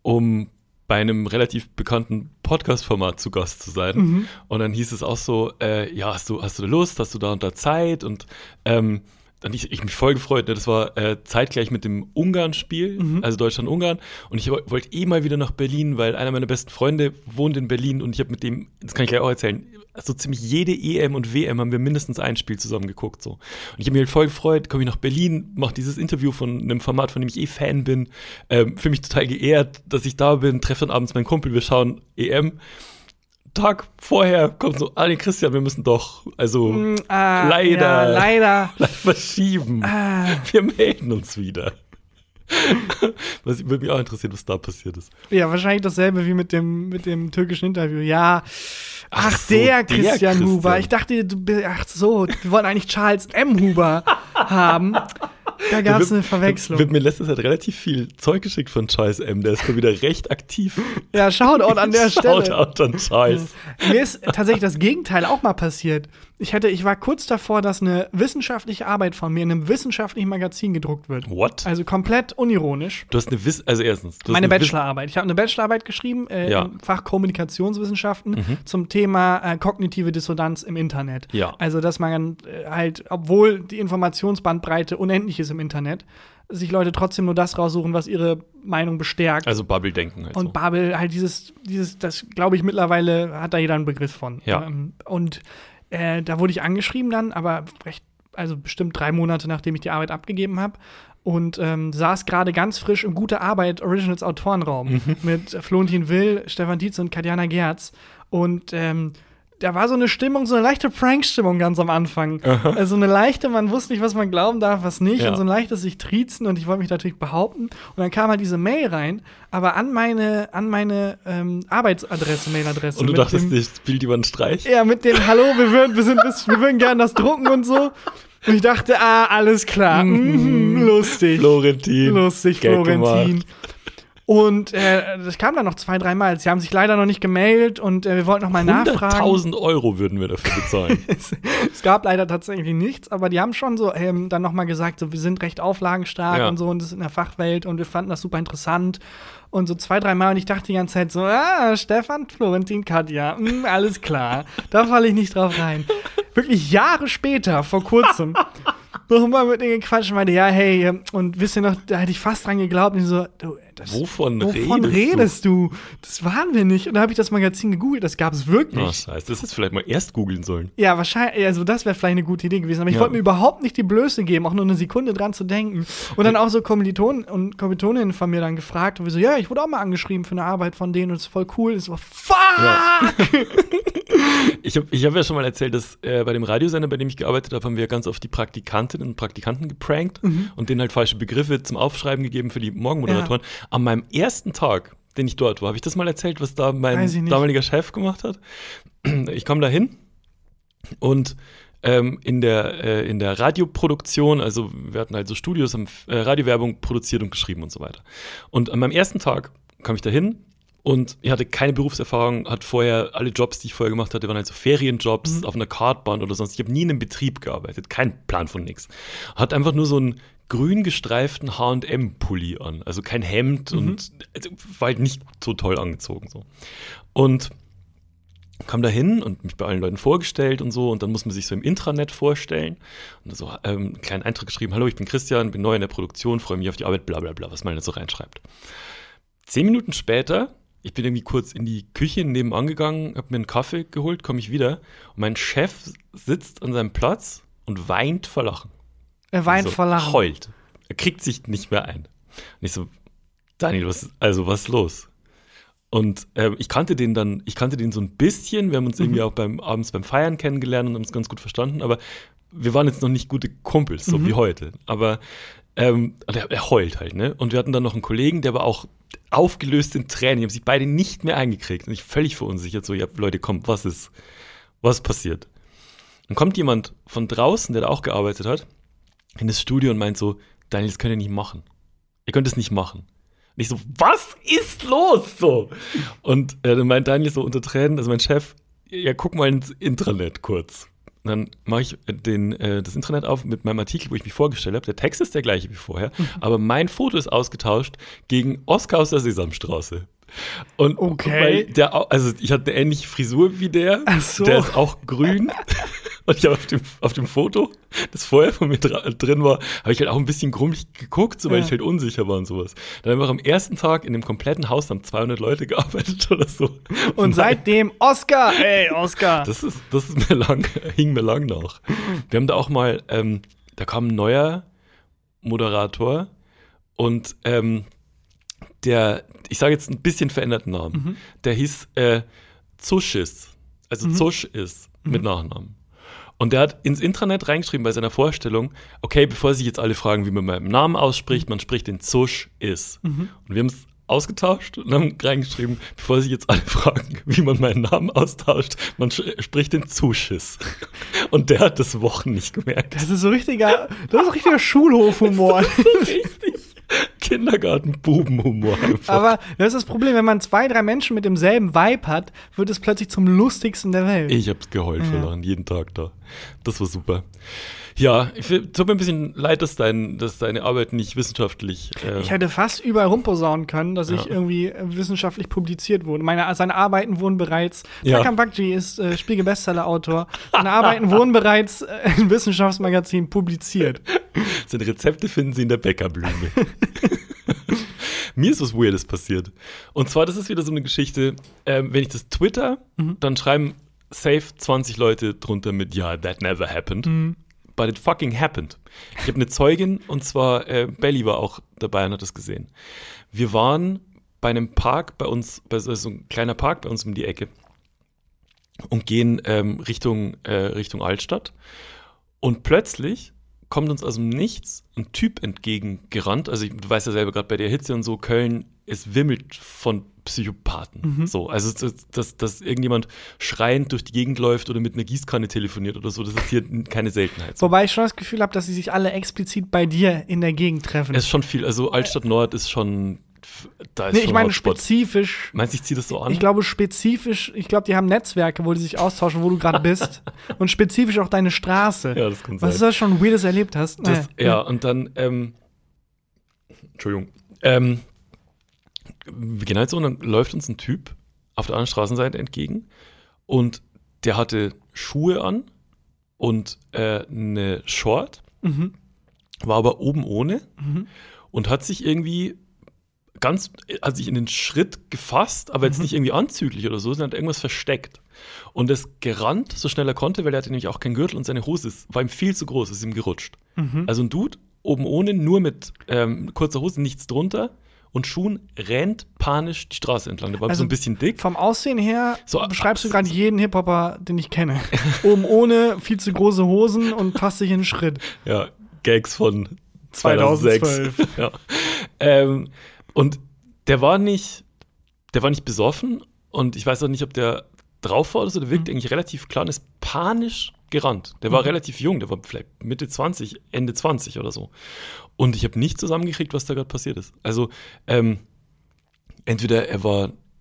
Speaker 2: um bei einem relativ bekannten Podcast-Format zu Gast zu sein. Mhm. Und dann hieß es auch so, äh, ja, hast du, hast du Lust, hast du da und da Zeit? Und ähm, dann ich, ich mich voll gefreut, ne? Das war äh, zeitgleich mit dem Ungarn-Spiel, mhm. also Deutschland-Ungarn. Und ich wollte eh mal wieder nach Berlin, weil einer meiner besten Freunde wohnt in Berlin und ich habe mit dem, das kann ich gleich auch erzählen, so ziemlich jede E M und W M haben wir mindestens ein Spiel zusammen geguckt. So. Und ich habe mich halt voll gefreut, komme ich nach Berlin, mache dieses Interview von einem Format, von dem ich eh Fan bin, ähm, fühle mich total geehrt, dass ich da bin, treffe dann abends meinen Kumpel, wir schauen E M. Tag vorher kommt so, ah, nee, Christian, wir müssen doch, also mm, ah, leider,
Speaker 1: ja, leider
Speaker 2: verschieben. Ah. Wir melden uns wieder. Was würde mich auch interessieren, was da passiert ist.
Speaker 1: Ja, wahrscheinlich dasselbe wie mit dem, mit dem türkischen Interview. Ja, ach, ach so, der, der Christian, Christian Huber. Ich dachte, du bist, ach so, wir wollten eigentlich Charles M. Huber haben. Da gab es eine Verwechslung.
Speaker 2: Wird mir letzte Zeit relativ viel Zeug geschickt von Charles M. Der ist mal wieder recht aktiv.
Speaker 1: Ja, Shoutout an der Stelle.
Speaker 2: Shoutout an Charles.
Speaker 1: Mir ist tatsächlich das Gegenteil auch mal passiert. Ich, hätte, ich war kurz davor, dass eine wissenschaftliche Arbeit von mir in einem wissenschaftlichen Magazin gedruckt wird.
Speaker 2: What?
Speaker 1: Also komplett unironisch.
Speaker 2: Du hast eine Wiss... Also erstens. Du
Speaker 1: Meine Bachelorarbeit. Ich habe eine Bachelorarbeit geschrieben äh, ja. im Fach Kommunikationswissenschaften mhm. zum Thema äh, kognitive Dissonanz im Internet. Ja. Also, dass man äh, halt, obwohl die Informationsbandbreite unendlich ist im Internet, sich Leute trotzdem nur das raussuchen, was ihre Meinung bestärkt.
Speaker 2: Also Bubble-Denken halt.
Speaker 1: Und so. Bubble, halt dieses, dieses, das glaube ich mittlerweile hat da jeder einen Begriff von.
Speaker 2: Ja.
Speaker 1: Ähm, und äh, da wurde ich angeschrieben dann, aber recht, also bestimmt drei Monate, nachdem ich die Arbeit abgegeben habe. Und ähm, saß gerade ganz frisch im Gute Arbeit Originals Autorenraum mhm. mit Florentin Will, Stefan Tietze und Katjana Gerz. Und ähm, da war so eine Stimmung, so eine leichte Prank-Stimmung ganz am Anfang. Aha. Also eine leichte, man wusste nicht, was man glauben darf, was nicht. Ja. Und so ein leichtes sich triezen und ich wollte mich natürlich behaupten. Und dann kam halt diese Mail rein, aber an meine, an meine ähm, Arbeitsadresse, Mailadresse.
Speaker 2: Und du dachtest, ich spiel lieber einen Streich?
Speaker 1: Ja, mit dem Hallo, wir würden, wir sind, wir würden gerne das drucken und so. Und ich dachte, ah, alles klar. Mhm, lustig.
Speaker 2: Florentin.
Speaker 1: Lustig,
Speaker 2: Gag
Speaker 1: Florentin.
Speaker 2: Gemacht.
Speaker 1: Und äh, das kam dann noch zwei, dreimal. Sie haben sich leider noch nicht gemeldet und äh, wir wollten noch mal nachfragen.
Speaker 2: hunderttausend Euro würden wir dafür bezahlen.
Speaker 1: es, es gab leider tatsächlich nichts, aber die haben schon so ähm, dann noch mal gesagt, so, wir sind recht auflagenstark ja. und so und das ist in der Fachwelt und wir fanden das super interessant. Und so zwei, dreimal und ich dachte die ganze Zeit so, ah, Stefan, Florentin, Katja, mh, alles klar. Da falle ich nicht drauf rein. Wirklich Jahre später, vor kurzem, noch mal mit denen gequatscht und meinte, ja, hey, und wisst ihr noch, da hätte ich fast dran geglaubt und ich so, du, das,
Speaker 2: wovon,
Speaker 1: wovon redest, redest du? du? Das waren wir nicht. Und da habe ich das Magazin gegoogelt, das gab es wirklich.
Speaker 2: Oh, scheiße, das hättest du vielleicht mal erst googeln sollen.
Speaker 1: Ja, wahrscheinlich, also das wäre vielleicht eine gute Idee gewesen, aber ich ja. wollte mir überhaupt nicht die Blöße geben, auch nur eine Sekunde dran zu denken. Und dann auch so Kommilitonen und Kommilitoninnen von mir dann gefragt und wir so, ja, ich wurde auch mal angeschrieben für eine Arbeit von denen und es ist voll cool. Und es war, fuck! Ja.
Speaker 2: Ich habe ich hab ja schon mal erzählt, dass äh, bei dem Radiosender, bei dem ich gearbeitet habe, haben wir ganz oft die Praktikantinnen und Praktikanten geprankt mhm. und denen halt falsche Begriffe zum Aufschreiben gegeben für die Morgenmoderatoren. Ja. An meinem ersten Tag, den ich dort war, habe ich das mal erzählt, was da mein damaliger Chef gemacht hat? Ich komme da hin und ähm, in der, äh, in der Radioproduktion, also wir hatten halt so Studios, haben äh, Radiowerbung produziert und geschrieben und so weiter. Und an meinem ersten Tag kam ich da hin Und ich hatte keine Berufserfahrung, hat vorher, alle Jobs, die ich vorher gemacht hatte, waren halt so Ferienjobs
Speaker 1: Mhm.
Speaker 2: auf einer Kartbahn oder sonst. Ich habe nie in einem Betrieb gearbeitet, kein Plan von nix. Hat einfach nur so einen grün gestreiften H und M-Pulli an, also kein Hemd
Speaker 1: Mhm.
Speaker 2: und also, war halt nicht so toll angezogen. So. Und kam da hin und mich bei allen Leuten vorgestellt und so und dann muss man sich so im Intranet vorstellen und so ähm, einen kleinen Eintrag geschrieben, hallo, ich bin Christian, bin neu in der Produktion, freue mich auf die Arbeit, bla bla bla, was man da so reinschreibt. Zehn Minuten später, ich bin irgendwie kurz in die Küche nebenan gegangen, habe mir einen Kaffee geholt, komme ich wieder und mein Chef sitzt an seinem Platz und weint vor Lachen.
Speaker 1: Er weint
Speaker 2: so,
Speaker 1: vor Lachen.
Speaker 2: Heult. Er kriegt sich nicht mehr ein. Und ich so, Daniel, was, also was ist los? Und ähm, ich kannte den dann, ich kannte den so ein bisschen, wir haben uns
Speaker 1: Mhm.
Speaker 2: irgendwie auch beim, abends beim Feiern kennengelernt und haben uns ganz gut verstanden, aber wir waren jetzt noch nicht gute Kumpels, so
Speaker 1: Mhm.
Speaker 2: wie heute. Aber ähm, er, er heult halt, ne? Und wir hatten dann noch einen Kollegen, der war auch aufgelöst in Tränen, die haben sich beide nicht mehr eingekriegt und ich völlig verunsichert, so, ja, Leute, komm, was ist, was passiert? Dann kommt jemand von draußen, der da auch gearbeitet hat, in das Studio und meint so, Daniel, das könnt ihr nicht machen. Ihr könnt es nicht machen. Und ich so, was ist los? So. Und äh, dann meint Daniel so unter Tränen, also mein Chef, ja, guck mal ins Intranet kurz. Und dann mache ich den, äh, das Intranet auf mit meinem Artikel, wo ich mich vorgestellt habe. Der Text ist der gleiche wie vorher, aber mein Foto ist ausgetauscht gegen Oskar aus der Sesamstraße. Und
Speaker 1: Okay.
Speaker 2: weil der, au- also ich hatte eine ähnliche Frisur wie der,
Speaker 1: Ach so.
Speaker 2: der ist auch grün. Und ich habe auf dem, auf dem Foto, das vorher von mir dra- drin war, habe ich halt auch ein bisschen grummelig geguckt, so, weil
Speaker 1: Ja.
Speaker 2: ich halt unsicher war und sowas. Dann haben wir am ersten Tag in dem kompletten Haus haben zweihundert Leute gearbeitet oder so.
Speaker 1: Und seitdem Oscar, ey, Oscar.
Speaker 2: Das ist, das ist mir lang, hing mir lang nach. Wir haben da auch mal, ähm, da kam ein neuer Moderator und ähm, der, ich sage jetzt ein bisschen veränderten Namen,
Speaker 1: Mhm.
Speaker 2: der hieß äh, Zuschis, also
Speaker 1: Mhm.
Speaker 2: Zusch ist mit Nachnamen. Und der hat ins Intranet reingeschrieben bei seiner Vorstellung, okay, bevor sich jetzt alle fragen, wie man meinen Namen ausspricht, man spricht den Zusch ist.
Speaker 1: Mhm.
Speaker 2: Und wir haben es ausgetauscht und haben reingeschrieben, bevor sich jetzt alle fragen, wie man meinen Namen austauscht, man sch- spricht den Zuschiss. Und der hat das Wochen nicht gemerkt.
Speaker 1: Das ist so richtiger, das ist so richtiger Schulhofhumor.
Speaker 2: Richtig Kindergarten-Bubenhumor einfach.
Speaker 1: Aber das ist das Problem, wenn man zwei, drei Menschen mit demselben Vibe hat, wird es plötzlich zum lustigsten der Welt.
Speaker 2: Ich hab's geheult vor
Speaker 1: Ja.
Speaker 2: Lachen, jeden Tag da. Das war super. Ja, ich find- tut mir ein bisschen leid, dass, dein, dass deine Arbeit nicht wissenschaftlich. Äh,
Speaker 1: Ich hätte fast überall rumposaunen können, dass ich
Speaker 2: Ja.
Speaker 1: irgendwie äh, wissenschaftlich publiziert wurde. Meine, seine Arbeiten wurden bereits,
Speaker 2: Ja.
Speaker 1: Tarkan Bakci ist äh, Spiegel-Bestseller-Autor, seine Arbeiten wurden bereits äh, im Wissenschaftsmagazin publiziert.
Speaker 2: seine Rezepte finden Sie in der Bäckerblume. Mir ist was Weirdes passiert. Und zwar, das ist wieder so eine Geschichte, ähm, wenn ich das twitter,
Speaker 1: Mhm.
Speaker 2: dann schreiben safe zwanzig Leute drunter mit, ja, that never happened.
Speaker 1: Mhm.
Speaker 2: But it fucking happened. Ich habe eine Zeugin, und zwar äh, Belly war auch dabei und hat das gesehen. Wir waren bei einem Park bei uns, bei so so ein kleiner Park bei uns um die Ecke und gehen ähm, Richtung, äh, Richtung Altstadt. Und plötzlich kommt uns aus dem Nichts ein Typ entgegengerannt. Also ich, du weißt ja selber, gerade bei der Hitze und so, Köln, es wimmelt von Psychopathen.
Speaker 1: Mhm.
Speaker 2: So, also dass, dass, dass irgendjemand schreiend durch die Gegend läuft oder mit einer Gießkanne telefoniert oder so, das ist hier keine Seltenheit. So.
Speaker 1: Wobei ich schon das Gefühl habe, dass sie sich alle explizit bei dir in der Gegend treffen.
Speaker 2: Es ist schon viel, also Altstadt Nord ist schon, da ist
Speaker 1: nee,
Speaker 2: schon
Speaker 1: ich meine
Speaker 2: Hotspot.
Speaker 1: spezifisch.
Speaker 2: Meinst du, ich ziehe das so an?
Speaker 1: Ich glaube spezifisch, ich glaube, die haben Netzwerke, wo die sich austauschen, wo du gerade bist. Und spezifisch auch deine Straße.
Speaker 2: Ja, das kann
Speaker 1: Was du
Speaker 2: sein.
Speaker 1: da schon Weirdes erlebt hast.
Speaker 2: Das,
Speaker 1: Naja.
Speaker 2: ja, und dann, ähm, Entschuldigung, ähm, wir gehen halt so und dann läuft uns ein Typ auf der anderen Straßenseite entgegen und der hatte Schuhe an und äh, eine Short,
Speaker 1: Mhm.
Speaker 2: war aber oben ohne
Speaker 1: Mhm.
Speaker 2: und hat sich irgendwie ganz, hat sich in den Schritt gefasst, aber jetzt
Speaker 1: Mhm.
Speaker 2: nicht irgendwie anzüglich oder so, sondern hat irgendwas versteckt. Und ist gerannt, so schnell er konnte, weil er hatte nämlich auch keinen Gürtel und seine Hose ist, war ihm viel zu groß, ist ihm gerutscht.
Speaker 1: Mhm.
Speaker 2: Also ein Dude, oben ohne, nur mit ähm, kurzer Hose, nichts drunter und Schuhen, rennt panisch die Straße entlang. Der war
Speaker 1: Also
Speaker 2: so ein bisschen dick.
Speaker 1: Vom Aussehen her
Speaker 2: So,
Speaker 1: beschreibst du
Speaker 2: abs-
Speaker 1: gerade jeden Hip-Hopper, den ich kenne. Oben ohne, viel zu große Hosen und passt sich in den Schritt.
Speaker 2: Ja, Gags von zweitausendsechs.
Speaker 1: zweitausendzwölf.
Speaker 2: Ja. Ähm, und der war nicht, der war nicht besoffen und ich weiß auch nicht, ob der drauf war oder so, der wirkte
Speaker 1: Mhm.
Speaker 2: eigentlich relativ klar und ist panisch gerannt. Der war
Speaker 1: Mhm.
Speaker 2: relativ jung, der war vielleicht Mitte zwanzig, Ende zwanzig oder so. Und ich habe nicht zusammengekriegt, was da gerade passiert ist. Also, ähm, entweder er war,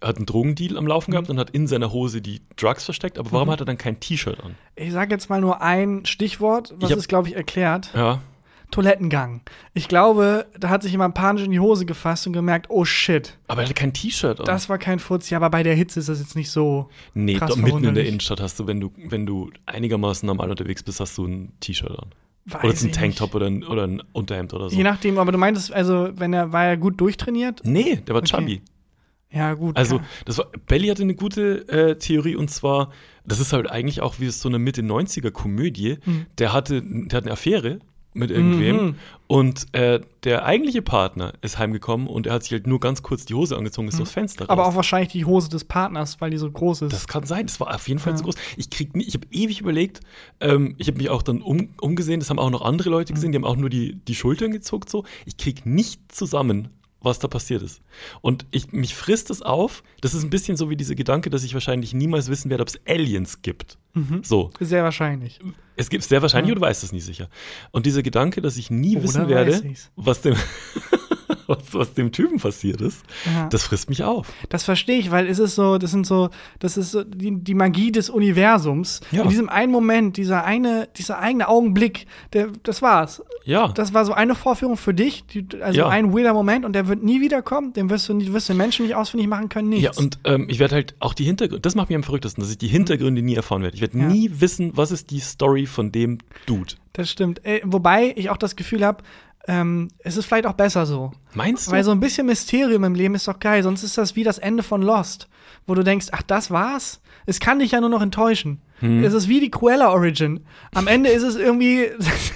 Speaker 2: hat einen Drogendeal am Laufen gehabt und hat in seiner Hose die Drugs versteckt, aber warum mhm. hat er dann kein T-Shirt an?
Speaker 1: Ich sage jetzt mal nur ein Stichwort, was
Speaker 2: hab,
Speaker 1: es, glaube ich, erklärt.
Speaker 2: Ja.
Speaker 1: Toilettengang. Ich glaube, da hat sich jemand panisch in die Hose gefasst und gemerkt, oh shit.
Speaker 2: Aber er hatte kein T-Shirt an.
Speaker 1: Das war kein Furz, ja, aber bei der Hitze ist das jetzt nicht so
Speaker 2: Nee,
Speaker 1: krass
Speaker 2: doch, mitten in der Innenstadt hast du, wenn du, wenn du einigermaßen normal unterwegs bist, hast du ein T-Shirt an.
Speaker 1: Weiß
Speaker 2: oder ein Tanktop oder ein, oder ein Unterhemd oder so.
Speaker 1: Je nachdem, aber du meintest, also, wenn er, war er gut durchtrainiert?
Speaker 2: Nee, der war
Speaker 1: okay.
Speaker 2: chubby.
Speaker 1: Ja, gut.
Speaker 2: Also,
Speaker 1: klar.
Speaker 2: das war, Belly hatte eine gute äh, Theorie und zwar, das ist halt eigentlich auch wie so eine Mitte-neunziger-Komödie. Mhm. Der hatte, der hatte eine Affäre mit irgendwem mhm. und äh, der eigentliche Partner ist heimgekommen und er hat sich halt nur ganz kurz die Hose angezogen, ist mhm. durchs Fenster raus.
Speaker 1: Aber auch wahrscheinlich die Hose des Partners, weil die so groß ist.
Speaker 2: Das kann sein, das war auf jeden Fall ja. so groß. Ich krieg nie, ich habe ewig überlegt, ähm, ich habe mich auch dann um, umgesehen, das haben auch noch andere Leute gesehen, mhm. die haben auch nur die, die Schultern gezuckt so. Ich krieg nicht zusammen, was da passiert ist. Und ich, mich frisst es auf, das ist ein bisschen so wie dieser Gedanke, dass ich wahrscheinlich niemals wissen werde, ob es Aliens gibt.
Speaker 1: Mhm.
Speaker 2: So.
Speaker 1: Sehr wahrscheinlich.
Speaker 2: Es gibt es sehr wahrscheinlich, ja. oder weißt es nicht sicher. Und dieser Gedanke, dass ich nie
Speaker 1: oder
Speaker 2: wissen werde, was dem, was, was dem Typen passiert ist, ja. das frisst mich auf.
Speaker 1: Das verstehe ich, weil es ist so, das sind so, das ist so die, die Magie des Universums. Ja. In diesem einen Moment, dieser eine, dieser eigene Augenblick, der, das war's.
Speaker 2: Ja.
Speaker 1: Das war so eine Vorführung für dich, die, also
Speaker 2: ja.
Speaker 1: ein weirder Moment und der wird nie wiederkommen, den wirst du, nie, du wirst den Menschen nicht ausfindig machen können, nichts.
Speaker 2: Ja, und ähm, ich werde halt auch die Hintergründe, das macht mich am verrücktesten, dass ich die Hintergründe nie erfahren werde. Ich werde ja. nie wissen, was ist die Story von dem Dude.
Speaker 1: Das stimmt. Äh, wobei ich auch das Gefühl habe, ähm, es ist vielleicht auch besser so.
Speaker 2: Meinst du?
Speaker 1: Weil so ein bisschen Mysterium im Leben ist doch geil, sonst ist das wie das Ende von Lost, wo du denkst, ach, das war's? Es kann dich ja nur noch enttäuschen. Hm. Es ist wie die Cruella-Origin. Am Ende ist es irgendwie,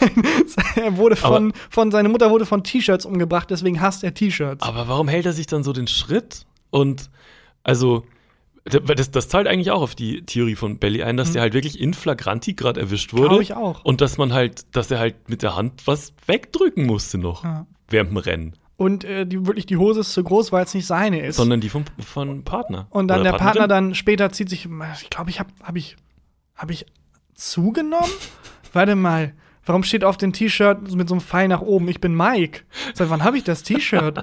Speaker 1: er wurde von, von, seine Mutter wurde von T-Shirts umgebracht, deswegen hasst er T-Shirts.
Speaker 2: Aber warum hält er sich dann so den Schritt? Und, also, das, das zahlt eigentlich auch auf die Theorie von Belly ein, dass mhm. der halt wirklich in flagranti gerade erwischt wurde.
Speaker 1: Glaube ich auch.
Speaker 2: Und dass man halt, dass er halt mit der Hand was wegdrücken musste noch ja. während dem Rennen.
Speaker 1: Und äh, die, wirklich die Hose ist zu groß, weil es nicht seine ist.
Speaker 2: Sondern die vom, vom Partner.
Speaker 1: Und dann
Speaker 2: Oder
Speaker 1: der
Speaker 2: Partnerin.
Speaker 1: Partner dann später zieht sich, ich glaube, ich habe hab ich, hab ich zugenommen? Warte mal, warum steht auf dem T-Shirt mit so einem Pfeil nach oben, ich bin Mike? Seit wann habe ich das T-Shirt?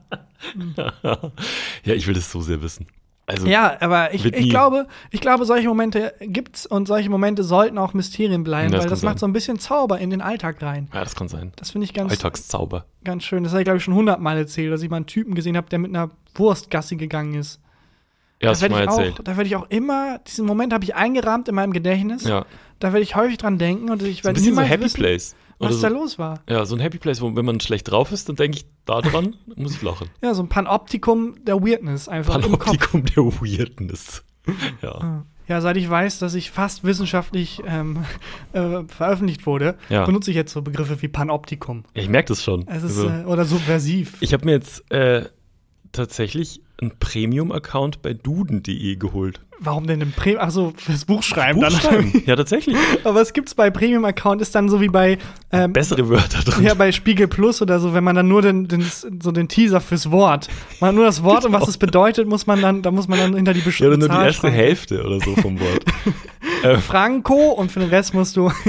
Speaker 2: Ja, ich will das so sehr wissen. Also,
Speaker 1: ja, aber ich, ich, glaube, ich glaube, solche Momente gibt's und solche Momente sollten auch Mysterien bleiben, das weil das sein. macht so ein bisschen Zauber in den Alltag rein.
Speaker 2: Ja, das kann sein.
Speaker 1: Das finde ich ganz
Speaker 2: Alltagszauber.
Speaker 1: Ganz schön. Das habe ich, glaube ich, schon hundertmal erzählt, dass ich mal einen Typen gesehen habe, der mit einer Wurstgassi gegangen ist.
Speaker 2: Ja, hast du mal erzählt.
Speaker 1: Auch, da werde ich auch immer, diesen Moment habe ich eingerahmt in meinem Gedächtnis.
Speaker 2: Ja.
Speaker 1: Da werde ich häufig dran denken und ich werde
Speaker 2: so
Speaker 1: niemals
Speaker 2: so Happy
Speaker 1: wissen,
Speaker 2: Place.
Speaker 1: was
Speaker 2: so,
Speaker 1: da los war.
Speaker 2: Ja, so ein Happy Place, wo wenn man schlecht drauf ist, dann denke ich da dran, muss ich lachen.
Speaker 1: Ja, so ein Panoptikum der Weirdness einfach
Speaker 2: Panoptikum der Weirdness. Ja.
Speaker 1: Ja, seit ich weiß, dass ich fast wissenschaftlich ähm, äh, veröffentlicht wurde,
Speaker 2: ja. benutze
Speaker 1: ich jetzt so Begriffe wie Panoptikum.
Speaker 2: Ja, ich merke das schon.
Speaker 1: Es ist, also, äh, oder subversiv.
Speaker 2: Ich habe mir jetzt äh, tatsächlich einen Premium-Account bei duden punkt de geholt.
Speaker 1: Warum denn ein Premium? Ach so, fürs Buchschreiben.
Speaker 2: Fürs Buchschreiben. Dann. Ja, tatsächlich.
Speaker 1: Aber was gibt's bei Premium-Account? Ist dann so wie bei ähm,
Speaker 2: bessere Wörter drin.
Speaker 1: Ja, bei Spiegel Plus oder so, wenn man dann nur den, den, so den Teaser fürs Wort. Man hat nur das Wort genau. und was es bedeutet, muss man dann, da muss man dann hinter die bestimmte
Speaker 2: Ja, oder nur
Speaker 1: Zahl
Speaker 2: die erste
Speaker 1: schreiben.
Speaker 2: Hälfte oder so vom Wort.
Speaker 1: ähm. Franco und für den Rest musst du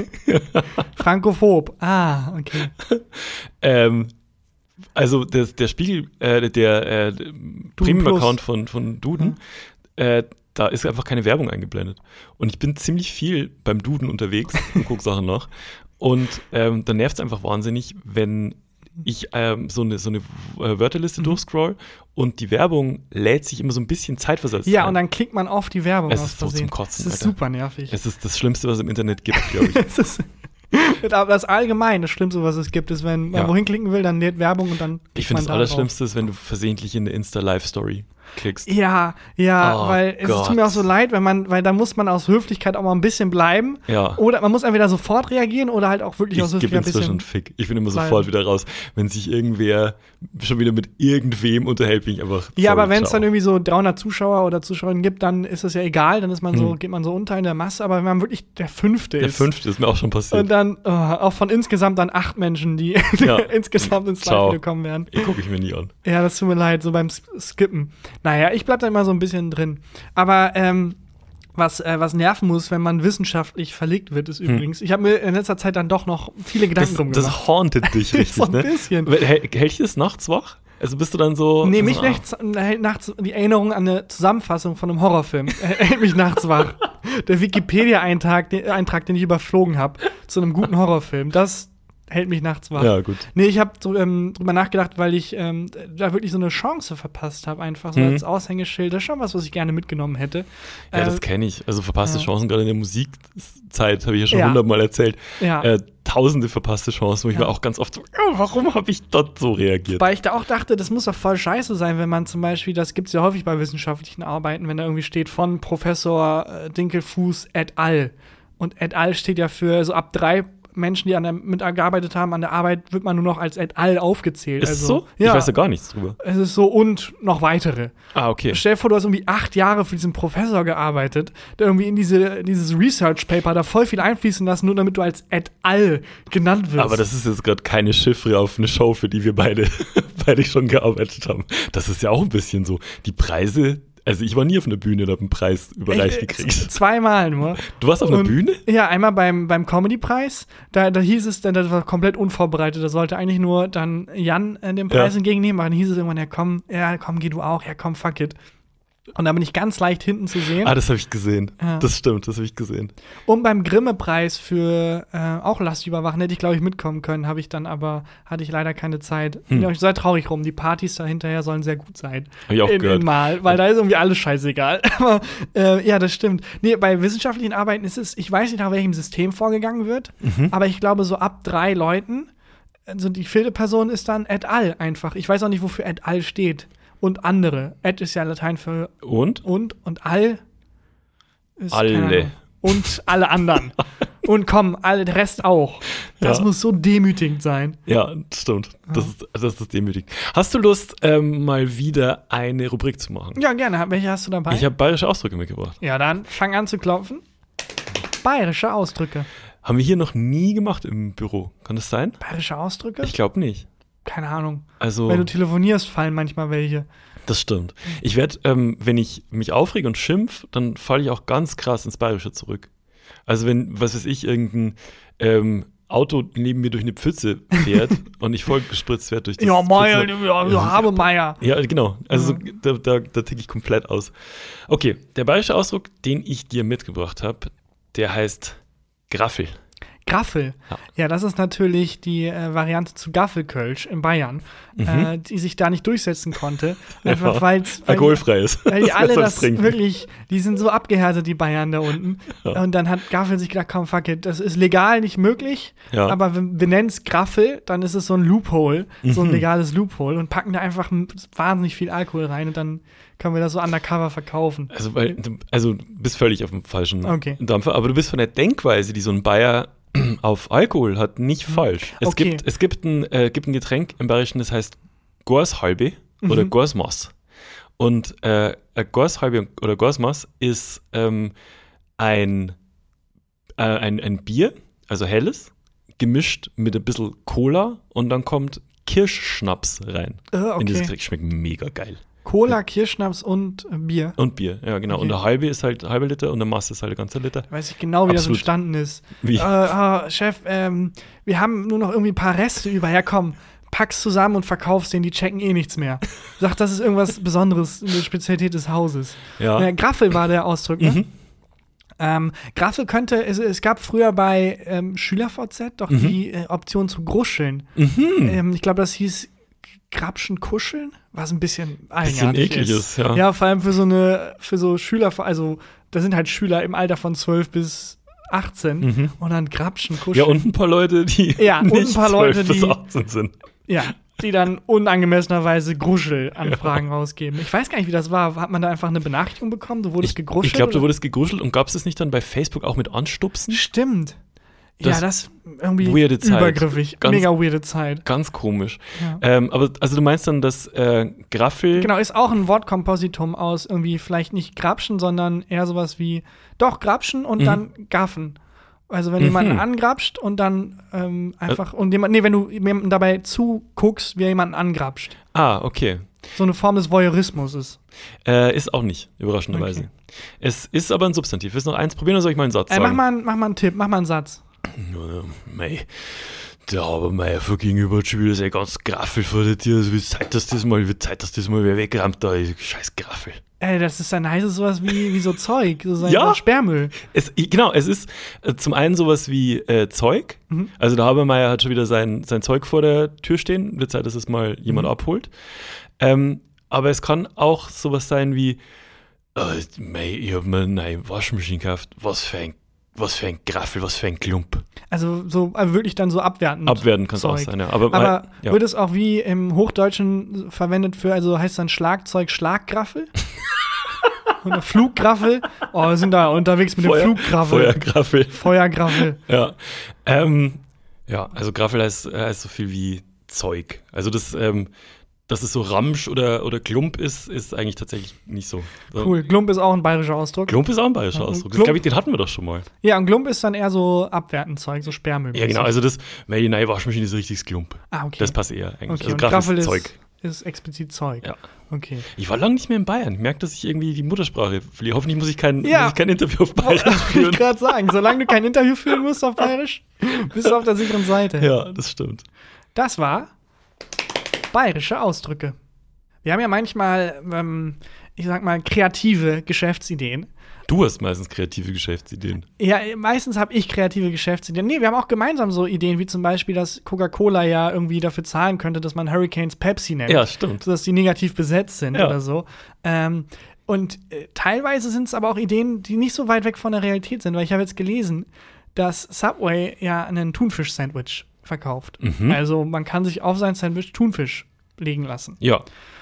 Speaker 1: Frankophob. Ah, okay.
Speaker 2: ähm, Also das, der Spiegel, äh, der äh, Premium-Account von, von Duden, mhm. äh, da ist einfach keine Werbung eingeblendet. Und ich bin ziemlich viel beim Duden unterwegs und gucke Sachen nach. Und ähm, da nervt es einfach wahnsinnig, wenn ich ähm, so eine, so eine Wörterliste mhm. durchscroll und die Werbung lädt sich immer so ein bisschen zeitversetzt
Speaker 1: Ja,
Speaker 2: ein.
Speaker 1: Und dann klickt man auf die Werbung.
Speaker 2: Es ist so zum Kotzen,
Speaker 1: Das ist
Speaker 2: Alter.
Speaker 1: super nervig.
Speaker 2: Es ist das Schlimmste, was es im Internet gibt, glaube ich.
Speaker 1: Es ist Aber das allgemein, das Schlimmste, was es gibt, ist, wenn man
Speaker 2: ja.
Speaker 1: wohin klicken will, dann lädt Werbung und dann
Speaker 2: Ich finde, das Allerschlimmste ist, wenn du versehentlich in eine Insta-Live-Story klickst.
Speaker 1: Ja, ja,
Speaker 2: oh
Speaker 1: weil es
Speaker 2: Gott.
Speaker 1: tut mir auch so leid, wenn man, weil da muss man aus Höflichkeit auch mal ein bisschen bleiben.
Speaker 2: Ja.
Speaker 1: Oder man muss entweder sofort reagieren oder halt auch wirklich
Speaker 2: ich
Speaker 1: aus Höflichkeit ein bisschen.
Speaker 2: Ich gebe inzwischen Fick. Ich bin immer bleiben. sofort wieder raus. Wenn sich irgendwer schon wieder mit irgendwem unterhält, bin ich einfach.
Speaker 1: Ja, sorry, aber wenn es dann irgendwie so dreihundert Zuschauer oder Zuschauerinnen gibt, dann ist das ja egal, dann ist man so, hm. geht man so unter in der Masse. Aber wenn man wirklich der Fünfte
Speaker 2: der
Speaker 1: ist.
Speaker 2: Der Fünfte ist mir auch schon passiert.
Speaker 1: Und dann oh, auch von insgesamt dann acht Menschen, die
Speaker 2: ja.
Speaker 1: insgesamt ins Live-Video kommen werden.
Speaker 2: Ich gucke ich mir nie an.
Speaker 1: Ja, das tut mir leid, so beim Skippen. Naja, ich bleib da immer so ein bisschen drin. Aber ähm, was, äh, was nerven muss, wenn man wissenschaftlich verlegt wird, ist übrigens, hm. ich habe mir in letzter Zeit dann doch noch viele Gedanken
Speaker 2: das,
Speaker 1: drum gemacht.
Speaker 2: Das hauntet dich richtig,
Speaker 1: so ein
Speaker 2: ne?
Speaker 1: bisschen.
Speaker 2: Hält dich das nachts wach? Also bist du dann so.
Speaker 1: Nee, mich
Speaker 2: so, ah.
Speaker 1: nachts, hält nachts die Erinnerung an eine Zusammenfassung von einem Horrorfilm. hält mich nachts wach. Der Wikipedia-Eintrag, den, Eintrag, den ich überflogen habe, zu einem guten Horrorfilm, das hält mich nachts wach.
Speaker 2: Ja, gut.
Speaker 1: Nee, ich habe ähm, drüber nachgedacht, weil ich ähm, da wirklich so eine Chance verpasst habe, einfach so
Speaker 2: mhm.
Speaker 1: als Aushängeschild. Das ist schon was, was ich gerne mitgenommen hätte.
Speaker 2: Ja,
Speaker 1: äh,
Speaker 2: das kenne ich. Also verpasste
Speaker 1: ja.
Speaker 2: Chancen, gerade in der Musikzeit, habe ich ja schon
Speaker 1: Ja.
Speaker 2: hundertmal erzählt.
Speaker 1: Ja.
Speaker 2: Äh, tausende verpasste Chancen, wo ich
Speaker 1: Ja.
Speaker 2: mir auch ganz oft so, oh, warum habe ich dort so reagiert?
Speaker 1: Weil ich da auch dachte, das muss doch voll scheiße sein, wenn man zum Beispiel, das gibt es ja häufig bei wissenschaftlichen Arbeiten, wenn da irgendwie steht von Professor äh, Dinkelfuß et al. Und et al. Steht ja für so ab drei Menschen, die an der, mitgearbeitet haben, an der Arbeit wird man nur noch als et al. Aufgezählt.
Speaker 2: Ist
Speaker 1: also,
Speaker 2: es so?
Speaker 1: Ja,
Speaker 2: Ich weiß ja gar nichts drüber.
Speaker 1: es ist so und noch weitere.
Speaker 2: Ah, okay.
Speaker 1: Stell dir vor, du hast irgendwie acht Jahre für diesen Professor gearbeitet, der irgendwie in diese, dieses Research-Paper da voll viel einfließen lassen, nur damit du als et al. Genannt wirst.
Speaker 2: Aber das ist jetzt gerade keine Chiffre auf eine Show, für die wir beide, beide schon gearbeitet haben. Das ist ja auch ein bisschen so. Die Preise, also ich war nie auf einer Bühne und habe einen Preis überreicht
Speaker 1: Ich-
Speaker 2: gekriegt.
Speaker 1: z- Zweimal nur.
Speaker 2: Du warst auf einer
Speaker 1: Und-
Speaker 2: Bühne?
Speaker 1: Ja, einmal beim, beim Comedy-Preis. Da, da hieß es dann, das war komplett unvorbereitet. Da sollte eigentlich nur dann Jan äh, den Preis
Speaker 2: Ja.
Speaker 1: entgegennehmen. Aber dann hieß es irgendwann, ja komm, ja komm, geh du auch. Ja komm, fuck it. Und da bin ich ganz leicht hinten zu sehen.
Speaker 2: Ah, das habe ich gesehen.
Speaker 1: Ja.
Speaker 2: Das stimmt, das habe ich gesehen.
Speaker 1: Und beim Grimme-Preis für äh, auch Last überwachen hätte ich, glaube ich, mitkommen können. Habe ich dann aber, hatte ich leider keine Zeit. Bin
Speaker 2: Hm.
Speaker 1: ich sehr traurig rum. Die Partys da hinterher sollen sehr gut sein.
Speaker 2: Habe ich auch
Speaker 1: in,
Speaker 2: gehört.
Speaker 1: in Mal, weil da ist irgendwie alles scheißegal. Aber äh, ja, das stimmt. Nee, bei wissenschaftlichen Arbeiten ist es, ich weiß nicht, nach welchem System vorgegangen wird,
Speaker 2: Mhm.
Speaker 1: aber ich glaube, so ab drei Leuten, also die vierte Person ist dann et al. Einfach. Ich weiß auch nicht, wofür et al. Steht. Und andere. Et ist ja Latein für
Speaker 2: Und?
Speaker 1: und und all ist
Speaker 2: Alle.
Speaker 1: keine Ahnung. Und alle anderen. Und komm, alle, der Rest auch. Das
Speaker 2: Ja.
Speaker 1: muss so demütigend sein.
Speaker 2: Ja, das stimmt. Das ist, das ist demütigend. Hast du Lust, ähm, mal wieder eine Rubrik zu machen?
Speaker 1: Ja, gerne. Welche hast du dabei?
Speaker 2: Ich habe bayerische Ausdrücke mitgebracht.
Speaker 1: Ja, dann fang an zu klopfen. Bayerische Ausdrücke.
Speaker 2: Haben wir hier noch nie gemacht im Büro. Kann das sein?
Speaker 1: Bayerische Ausdrücke?
Speaker 2: Ich glaube nicht.
Speaker 1: Keine Ahnung.
Speaker 2: Also,
Speaker 1: Wenn du telefonierst, fallen manchmal welche.
Speaker 2: das stimmt. Ich werde, ähm, wenn ich mich aufrege und schimpf, dann falle ich auch ganz krass ins Bayerische zurück. Also wenn, was weiß ich, irgendein ähm, Auto neben mir durch eine Pfütze fährt und ich voll gespritzt werde durch das
Speaker 1: Ja, Meier,
Speaker 2: Pfützen-
Speaker 1: ja, ja, habe Meier.
Speaker 2: Ja, genau. Also
Speaker 1: Ja.
Speaker 2: da, da, da ticke ich komplett aus. Okay, der bayerische Ausdruck, den ich dir mitgebracht habe, der heißt Graffel.
Speaker 1: Graffel.
Speaker 2: Ja.
Speaker 1: Ja, das ist natürlich die äh, Variante zu Gaffelkölsch in Bayern, äh, die sich da nicht durchsetzen konnte. Einfach
Speaker 2: Ja.
Speaker 1: weil's, weil
Speaker 2: Alkoholfrei ist.
Speaker 1: Weil die
Speaker 2: Was
Speaker 1: alle
Speaker 2: soll's
Speaker 1: das
Speaker 2: trinken?
Speaker 1: wirklich, die sind so abgehärtet, die Bayern da unten.
Speaker 2: Ja.
Speaker 1: Und dann hat Gaffel sich gedacht, komm, fuck it, das ist legal nicht möglich,
Speaker 2: Ja.
Speaker 1: aber wir, wir nennen es Graffel, dann ist es so ein Loophole, so ein
Speaker 2: Mhm.
Speaker 1: legales Loophole und packen da einfach m- wahnsinnig viel Alkohol rein und dann können wir das so undercover verkaufen.
Speaker 2: Also, weil, du- also du bist völlig auf dem falschen
Speaker 1: Okay.
Speaker 2: Dampfer, aber du bist von der Denkweise, die so ein Bayer auf Alkohol hat, nicht falsch. Es,
Speaker 1: Okay.
Speaker 2: gibt, es gibt, ein, äh, gibt ein Getränk im Bayerischen, das heißt Gorshalbe oder
Speaker 1: Mhm.
Speaker 2: Gorsmaß. Und äh, ein Gorshalbe oder Gorsmaß ist ähm, ein, äh, ein, ein Bier, also helles, gemischt mit ein bisschen Cola und dann kommt Kirschschnaps rein.
Speaker 1: Äh,
Speaker 2: In dieses
Speaker 1: okay.
Speaker 2: Getränk. Schmeckt mega geil.
Speaker 1: Cola, Kirschschnaps und äh, Bier.
Speaker 2: Und Bier, ja genau.
Speaker 1: Okay.
Speaker 2: Und der halbe ist halt ein halber Liter und der Maß ist halt ein ganzer Liter.
Speaker 1: Weiß ich genau, wie das
Speaker 2: Absolut.
Speaker 1: entstanden ist.
Speaker 2: Wie?
Speaker 1: Äh, ah, Chef, ähm, wir haben nur noch irgendwie ein paar Reste über. Ja, komm, pack's zusammen und verkauf's denen, die checken eh nichts mehr. Sagt, das ist irgendwas Besonderes, eine Spezialität des Hauses.
Speaker 2: Ja.
Speaker 1: Ja, Graffel war der Ausdruck, ne?
Speaker 2: Mhm.
Speaker 1: Ähm, Graffel könnte, es, es gab früher bei ähm, SchülerVZ doch
Speaker 2: Mhm.
Speaker 1: die äh, Option zu gruscheln.
Speaker 2: Mhm.
Speaker 1: Ähm, ich glaube, das hieß Grapschen kuscheln, was ein bisschen
Speaker 2: Bisschen
Speaker 1: eigenartig
Speaker 2: eklig ist, ja.
Speaker 1: Ja, vor allem für so eine, für so Schüler, also da sind halt Schüler im Alter von zwölf bis achtzehn
Speaker 2: Mhm.
Speaker 1: und dann Grapschen kuscheln.
Speaker 2: Ja, und ein paar Leute, die
Speaker 1: Ja, und ein
Speaker 2: nicht
Speaker 1: paar Leute,
Speaker 2: zwölf bis
Speaker 1: die-
Speaker 2: achtzehn sind.
Speaker 1: Ja, die dann unangemessenerweise Gruschelanfragen rausgeben. Ich weiß gar nicht, wie das war. Hat man da einfach eine Benachrichtigung bekommen? Du wurdest
Speaker 2: Ich,
Speaker 1: gegruschelt?
Speaker 2: ich glaube, du
Speaker 1: oder?
Speaker 2: wurdest gegruschelt und gab es das nicht dann bei Facebook auch mit Anstupsen?
Speaker 1: Stimmt.
Speaker 2: Das-
Speaker 1: ja, das irgendwie
Speaker 2: Weirde Zeit.
Speaker 1: übergriffig.
Speaker 2: Ganz-
Speaker 1: Mega weirde Zeit.
Speaker 2: Ganz komisch.
Speaker 1: Ja.
Speaker 2: Ähm, aber also du meinst dann, dass äh, Graffel.
Speaker 1: Genau, ist auch ein Wortkompositum aus irgendwie vielleicht nicht Grapschen, sondern eher sowas wie doch Grapschen und
Speaker 2: Mhm.
Speaker 1: dann Gaffen. Also wenn
Speaker 2: Mhm.
Speaker 1: jemanden angrapscht und dann ähm, einfach und jemand, nee, wenn du jemandem dabei zuguckst, wie er jemanden angrapscht.
Speaker 2: Ah, okay.
Speaker 1: So eine Form des Voyeurismus ist.
Speaker 2: Äh, ist auch nicht, überraschenderweise.
Speaker 1: Okay.
Speaker 2: Es ist aber ein Substantiv. Willst du noch eins probieren oder soll ich mal einen Satz
Speaker 1: Äh,
Speaker 2: sagen?
Speaker 1: mach, mal, einen- mach mal einen Tipp, mach mal einen Satz.
Speaker 2: Äh, mei. Der Habermeier vor gegenüber schon wieder sein ganz Graffel vor der Tür. Also, wie Zeit, dass das mal, wie Zeit, dass das mal wer wegrammt, da scheiß Graffel.
Speaker 1: Ey, das ist dann heißt es sowas wie, wie so Zeug, so sein
Speaker 2: Ja.
Speaker 1: so Sperrmüll.
Speaker 2: Es, genau, es ist äh, zum einen sowas wie äh, Zeug.
Speaker 1: Mhm.
Speaker 2: Also der Habermeier hat schon wieder sein, sein Zeug vor der Tür stehen. Wird Zeit, dass es mal jemand
Speaker 1: Mhm.
Speaker 2: abholt. Ähm, aber es kann auch sowas sein wie, äh, mei, ich hab mir eine neue Waschmaschine gekauft. Was für ein, was für ein Graffel, was für ein Klump.
Speaker 1: Also so also wirklich dann so abwertend.
Speaker 2: Abwerten kann es auch
Speaker 1: Zeug.
Speaker 2: sein, ja. Aber,
Speaker 1: Aber
Speaker 2: mal, ja.
Speaker 1: wird es auch wie im Hochdeutschen verwendet für, also heißt dann Schlagzeug Schlaggraffel? Oder Fluggraffel? Oh, wir sind da unterwegs mit
Speaker 2: Feuer,
Speaker 1: dem Fluggraffel.
Speaker 2: Feuergraffel.
Speaker 1: Feuergraffel.
Speaker 2: Ja. Ähm, ja, also Graffel heißt, heißt so viel wie Zeug. Also das, ähm, dass es so Ramsch oder, oder Klump ist, ist eigentlich tatsächlich nicht so.
Speaker 1: Cool. Glump ist auch ein bayerischer Ausdruck.
Speaker 2: Klump ist auch ein bayerischer
Speaker 1: Ja, und
Speaker 2: Ausdruck. Das,
Speaker 1: Klump-
Speaker 2: glaub ich, den hatten wir doch schon mal.
Speaker 1: Ja, und Glump ist dann eher so abwertend Zeug, so Sperrmüll.
Speaker 2: Ja, genau. Also das, mei, die neue Waschmaschine ist richtiges Klump.
Speaker 1: Ah, okay.
Speaker 2: Das passt eher eigentlich.
Speaker 1: Okay,
Speaker 2: Also
Speaker 1: und
Speaker 2: Graffel
Speaker 1: Graffel
Speaker 2: ist
Speaker 1: ist,
Speaker 2: Zeug.
Speaker 1: ist explizit Zeug.
Speaker 2: Ja.
Speaker 1: Okay.
Speaker 2: Ich war lange nicht mehr in Bayern. Ich merke, dass ich irgendwie die Muttersprache verliere. Hoffentlich muss ich kein,
Speaker 1: Ja.
Speaker 2: muss ich kein Interview auf Bayerisch
Speaker 1: Wollte
Speaker 2: führen.
Speaker 1: ich gerade sagen, solange du kein Interview führen musst auf Bayerisch, bist du auf der sicheren Seite.
Speaker 2: Ja, das stimmt.
Speaker 1: Das war bayerische Ausdrücke. Wir haben ja manchmal, ähm, ich sag mal, kreative Geschäftsideen.
Speaker 2: Du hast meistens kreative Geschäftsideen.
Speaker 1: Ja, meistens habe ich kreative Geschäftsideen. Nee, wir haben auch gemeinsam so Ideen, wie zum Beispiel, dass Coca-Cola ja irgendwie dafür zahlen könnte, dass man Hurricanes Pepsi nennt.
Speaker 2: Ja, stimmt.
Speaker 1: Sodass die negativ besetzt sind
Speaker 2: Ja.
Speaker 1: oder so. Ähm, und äh, teilweise sind es aber auch Ideen, die nicht so weit weg von der Realität sind, weil ich habe jetzt gelesen, dass Subway ja einen Thunfisch-Sandwich verkauft.
Speaker 2: Mhm.
Speaker 1: Also man kann sich auf sein Sandwich Thunfisch legen lassen.
Speaker 2: Ja.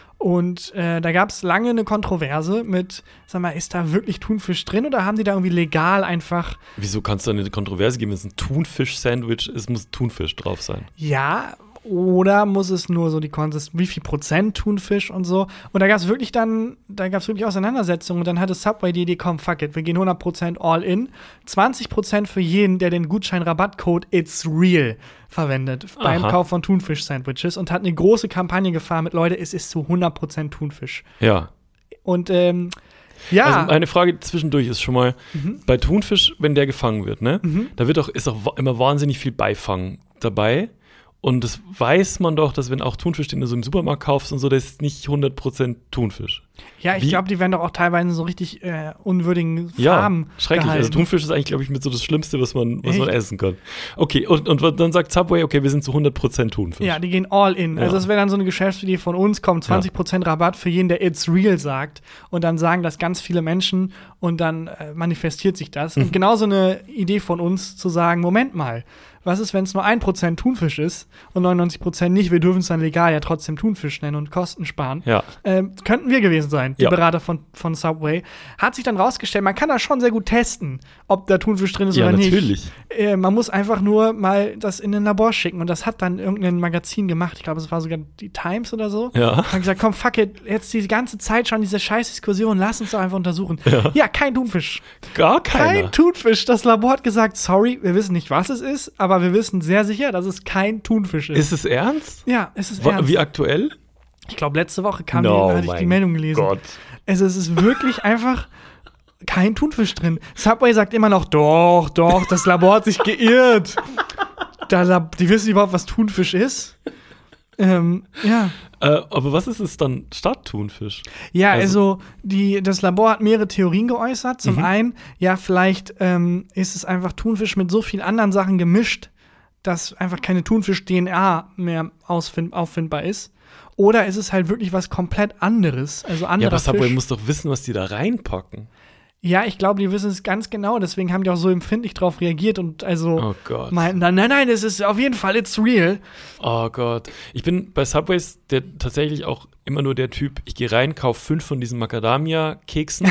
Speaker 1: Und äh, da gab es lange eine Kontroverse mit, sag mal, ist da wirklich Thunfisch drin oder haben die da irgendwie legal einfach,
Speaker 2: Wieso kannst du eine Kontroverse geben, wenn es ein Thunfisch-Sandwich ist, muss Thunfisch drauf sein?
Speaker 1: ja, oder muss es nur so die Konsistenz, wie viel Prozent Thunfisch und so. Und da gab es wirklich dann, da gab es wirklich Auseinandersetzungen. Und dann hatte Subway die Idee, komm, fuck it, wir gehen hundert Prozent all in. zwanzig Prozent für jeden, der den Gutschein-Rabattcode It's Real verwendet beim
Speaker 2: Aha.
Speaker 1: Kauf von Thunfisch-Sandwiches und hat eine große Kampagne gefahren mit, Leute, es ist zu hundert Prozent Thunfisch.
Speaker 2: Ja.
Speaker 1: Und ähm, ja,
Speaker 2: Also eine Frage zwischendurch ist schon mal,
Speaker 1: Mhm.
Speaker 2: bei Thunfisch, wenn der gefangen wird, ne, da wird auch, ist auch wa- immer wahnsinnig viel Beifang dabei. Und das weiß man doch, dass wenn auch Thunfisch, den du so im Supermarkt kaufst und so, das ist nicht hundert Prozent Thunfisch.
Speaker 1: ja, ich
Speaker 2: wie-
Speaker 1: glaube, die werden doch auch teilweise in so richtig äh, unwürdigen
Speaker 2: Ja,
Speaker 1: Farben
Speaker 2: schrecklich.
Speaker 1: gehalten.
Speaker 2: Also Thunfisch ist eigentlich, glaube ich, mit so das Schlimmste, was man, was man
Speaker 1: Echt?
Speaker 2: essen kann. Okay, und, und dann sagt Subway, okay, wir sind zu hundert Prozent Thunfisch.
Speaker 1: Ja, die gehen all in. Also
Speaker 2: Ja.
Speaker 1: das wäre dann so eine Geschäftsidee von uns, kommt zwanzig Prozent Rabatt für jeden, der It's Real sagt. Und dann sagen das ganz viele Menschen und dann äh, manifestiert sich das.
Speaker 2: Mhm.
Speaker 1: Und genauso eine Idee von uns zu sagen, Moment mal, was ist, wenn es nur ein Prozent Thunfisch ist und neunundneunzig Prozent nicht? Wir dürfen es dann legal ja trotzdem Thunfisch nennen und Kosten sparen.
Speaker 2: Ja.
Speaker 1: Ähm, könnten wir gewesen sein, die
Speaker 2: Ja.
Speaker 1: Berater von, von Subway. Hat sich dann rausgestellt, man kann da schon sehr gut testen, ob da Thunfisch drin ist
Speaker 2: Ja,
Speaker 1: oder nicht.
Speaker 2: natürlich.
Speaker 1: Äh, man muss einfach nur mal das in ein Labor schicken. Und das hat dann irgendein Magazin gemacht. Ich glaube, es war sogar die Times oder so.
Speaker 2: Ja.
Speaker 1: Haben gesagt, komm, fuck it, jetzt die ganze Zeit schon diese scheiß Diskussion, lass uns doch einfach untersuchen. Ja, kein Thunfisch.
Speaker 2: Gar
Speaker 1: Kein
Speaker 2: keiner.
Speaker 1: Thunfisch. Das Labor hat gesagt, sorry, wir wissen nicht, was es ist, aber wir wissen sehr sicher, dass es kein Thunfisch ist.
Speaker 2: Ist es ernst?
Speaker 1: ja, es ist
Speaker 2: Wa-
Speaker 1: ernst.
Speaker 2: Wie aktuell?
Speaker 1: Ich glaube, letzte Woche kam
Speaker 2: No,
Speaker 1: die, hatte ich die
Speaker 2: mein
Speaker 1: Meldung gelesen.
Speaker 2: Gott.
Speaker 1: Also es ist wirklich einfach kein Thunfisch drin. Subway sagt immer noch, doch, doch, das Labor hat sich geirrt. Da Lab die wissen überhaupt, was Thunfisch ist. Ähm, ja.
Speaker 2: Äh, aber was ist es dann statt Thunfisch?
Speaker 1: Ja,
Speaker 2: Also-
Speaker 1: also, die, das Labor hat mehrere Theorien geäußert. Zum
Speaker 2: Mhm.
Speaker 1: einen, ja, vielleicht ähm, ist es einfach Thunfisch mit so vielen anderen Sachen gemischt, dass einfach keine Thunfisch-D N A mehr ausfind auffindbar ist. Oder ist es halt wirklich was komplett anderes, also
Speaker 2: Ja,
Speaker 1: anderer
Speaker 2: aber Subway
Speaker 1: Fisch.
Speaker 2: muss doch wissen, was die da reinpacken.
Speaker 1: Ja, ich glaube, die wissen es ganz genau, deswegen haben die auch so empfindlich drauf reagiert und also
Speaker 2: Oh Gott.
Speaker 1: meinten dann, nein, nein, es ist auf jeden Fall, it's real.
Speaker 2: Oh Gott. Ich bin bei Subways der, tatsächlich auch immer nur der Typ, ich gehe rein, kaufe fünf von diesen Macadamia-Keksen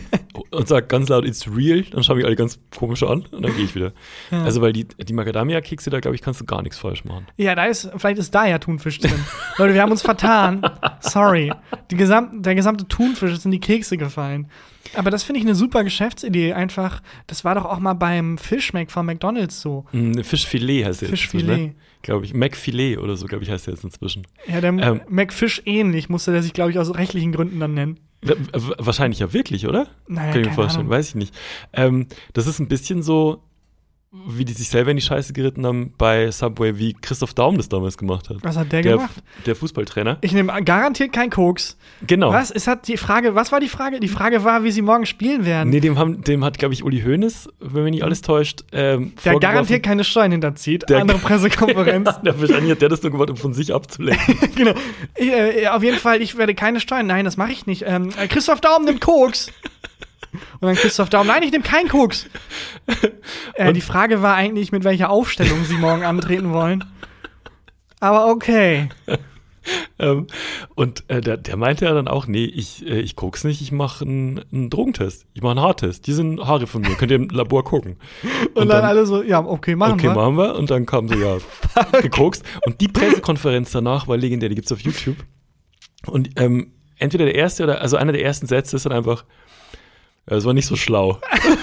Speaker 2: und sage ganz laut, it's real. Dann schaue ich alle ganz komisch an und dann gehe ich wieder. Also, weil die, die Macadamia-Kekse, da glaube ich, kannst du gar nichts falsch machen.
Speaker 1: Ja, da ist, vielleicht ist da ja Thunfisch drin. Leute, wir haben uns vertan. Sorry. Die gesam der gesamte Thunfisch ist in die Kekse gefallen. Aber das finde ich eine super Geschäftsidee. Einfach, das war doch auch mal beim Fischmeck von McDonald's so.
Speaker 2: Mm, Fischfilet heißt der jetzt
Speaker 1: Fischfilet.
Speaker 2: inzwischen, ne? Glaube ich. Macfilet oder so, glaube ich, heißt der jetzt inzwischen.
Speaker 1: Ja, der
Speaker 2: Ähm.
Speaker 1: McFish ähnlich musste der sich, glaube ich, aus rechtlichen Gründen dann nennen.
Speaker 2: W w wahrscheinlich ja wirklich, oder?
Speaker 1: Naja,
Speaker 2: Kann ich mir
Speaker 1: keine
Speaker 2: vorstellen,
Speaker 1: Ahnung.
Speaker 2: weiß ich nicht. Ähm, das ist ein bisschen so, wie die sich selber in die Scheiße geritten haben bei Subway, wie Christoph Daum das damals gemacht hat.
Speaker 1: Was hat der,
Speaker 2: der
Speaker 1: gemacht?
Speaker 2: Der Fußballtrainer.
Speaker 1: Ich nehme garantiert kein Koks.
Speaker 2: Genau.
Speaker 1: Was? Es hat die Frage, was war die Frage? Die Frage war, wie sie morgen spielen werden.
Speaker 2: Nee, dem, haben, dem hat, glaube ich, Uli Hoeneß, wenn mich nicht alles täuscht, ähm,
Speaker 1: der garantiert keine Steuern hinterzieht. Der andere Pressekonferenz.
Speaker 2: Ja, der wahrscheinlich hat der das nur gemacht, um von sich abzulenken.
Speaker 1: Genau. Ich, äh, auf jeden Fall, ich werde keine Steuern. Nein, das mache ich nicht. Ähm, Christoph Daum nimmt Koks. Und dann Christoph Daum, nein, ich nehme keinen Koks. äh, die Frage war eigentlich, mit welcher Aufstellung sie morgen antreten wollen. Aber okay.
Speaker 2: ähm, und äh, der, der meinte ja dann auch, nee, ich, äh, ich koks nicht, ich mache einen, einen Drogentest. Ich mache einen Haartest. Die sind Haare von mir, könnt ihr im Labor gucken.
Speaker 1: Und, und dann, dann alle so, ja, okay, machen
Speaker 2: okay,
Speaker 1: wir.
Speaker 2: Okay, machen wir. Und dann kam so, ja, gekokst. Und die Pressekonferenz danach war legendär, die gibt's auf YouTube. Und ähm, entweder der erste oder, also einer der ersten Sätze ist dann einfach, ja, das war nicht so schlau.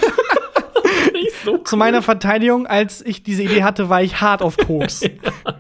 Speaker 1: nicht so cool. Zu meiner Verteidigung, als ich diese Idee hatte, war ich hart auf Koks. ja.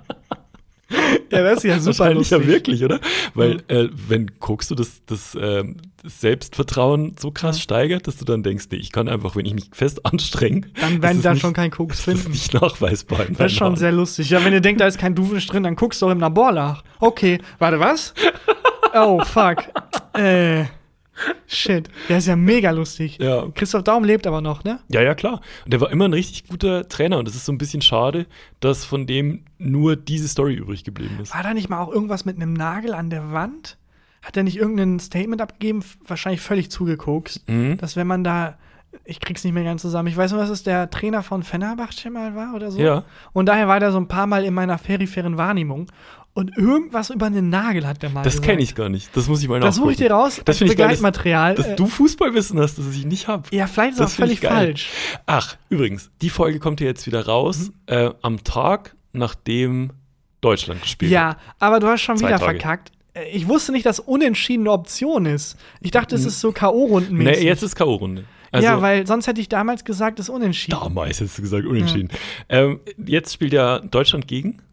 Speaker 1: ja, das ist ja super
Speaker 2: Wahrscheinlich
Speaker 1: lustig.
Speaker 2: Ja, wirklich, oder? Weil, äh, wenn Koks du das, das, äh, das Selbstvertrauen so krass ja. steigert, dass du dann denkst, nee, ich kann einfach, wenn ich mich fest anstrenge,
Speaker 1: dann werden da schon kein Koks finden.
Speaker 2: Das ist nicht nachweisbar.
Speaker 1: Das ist schon Haaren. Sehr lustig. Ja, wenn ihr denkt, da ist kein Duschenstrich drin, dann guckst du doch im Labor nach. Okay, warte, was? Oh, fuck. äh. Shit, der ist ja mega lustig.
Speaker 2: Ja.
Speaker 1: Christoph Daum lebt aber noch, ne?
Speaker 2: Ja, ja, klar. Und der war immer ein richtig guter Trainer und es ist so ein bisschen schade, dass von dem nur diese Story übrig geblieben ist.
Speaker 1: War da nicht mal auch irgendwas mit einem Nagel an der Wand? Hat er nicht irgendein Statement abgegeben? Wahrscheinlich völlig zugekokst. Mhm. Dass wenn man da, ich krieg's nicht mehr ganz zusammen, ich weiß nur, dass es der Trainer von Fenerbahce mal war oder so.
Speaker 2: Ja.
Speaker 1: Und daher war der so ein paar Mal in meiner peripheren Wahrnehmung. Und irgendwas über einen Nagel hat der mal
Speaker 2: Das
Speaker 1: gesagt.
Speaker 2: kenne ich gar nicht. Das muss ich mal nachgucken.
Speaker 1: Das suche ich dir raus.
Speaker 2: Das finde ich
Speaker 1: Begleitmaterial.
Speaker 2: Geil, dass, dass du Fußballwissen hast, das ich nicht habe.
Speaker 1: Ja, vielleicht ist das auch völlig falsch.
Speaker 2: Ach, übrigens, die Folge kommt hier jetzt wieder raus, mhm. äh, am Tag, nachdem Deutschland gespielt
Speaker 1: ja,
Speaker 2: hat.
Speaker 1: Ja, aber du hast schon
Speaker 2: Zwei
Speaker 1: wieder
Speaker 2: Tage.
Speaker 1: verkackt. Ich wusste nicht, dass Unentschieden eine Option ist. Ich dachte, es ist so K O-Rundenmäßig.
Speaker 2: Nee, jetzt ist K O-Runde.
Speaker 1: Also, ja, weil sonst hätte ich damals gesagt, es ist Unentschieden.
Speaker 2: Damals hättest du gesagt, Unentschieden. Ja. Ähm, jetzt spielt ja Deutschland gegen?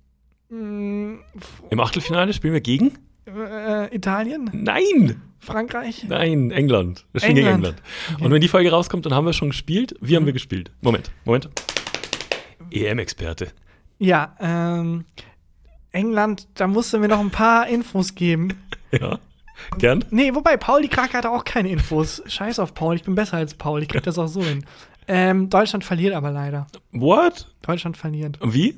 Speaker 1: Mm,
Speaker 2: Im Achtelfinale spielen wir gegen?
Speaker 1: Äh, Italien?
Speaker 2: Nein!
Speaker 1: Frankreich?
Speaker 2: Nein, England. Wir spielen
Speaker 1: England.
Speaker 2: gegen England.
Speaker 1: Okay.
Speaker 2: Und wenn die Folge rauskommt, dann haben wir schon gespielt. Wie haben wir gespielt? Moment, Moment. E M-Experte.
Speaker 1: Ja, ähm, England, da musst du mir noch ein paar Infos geben.
Speaker 2: Ja, gern.
Speaker 1: Nee, wobei, Paul die Krake hatte auch keine Infos. Scheiß auf Paul, ich bin besser als Paul. Ich krieg das auch so hin. Ähm, Deutschland verliert aber leider.
Speaker 2: What?
Speaker 1: Deutschland verliert.
Speaker 2: Wie?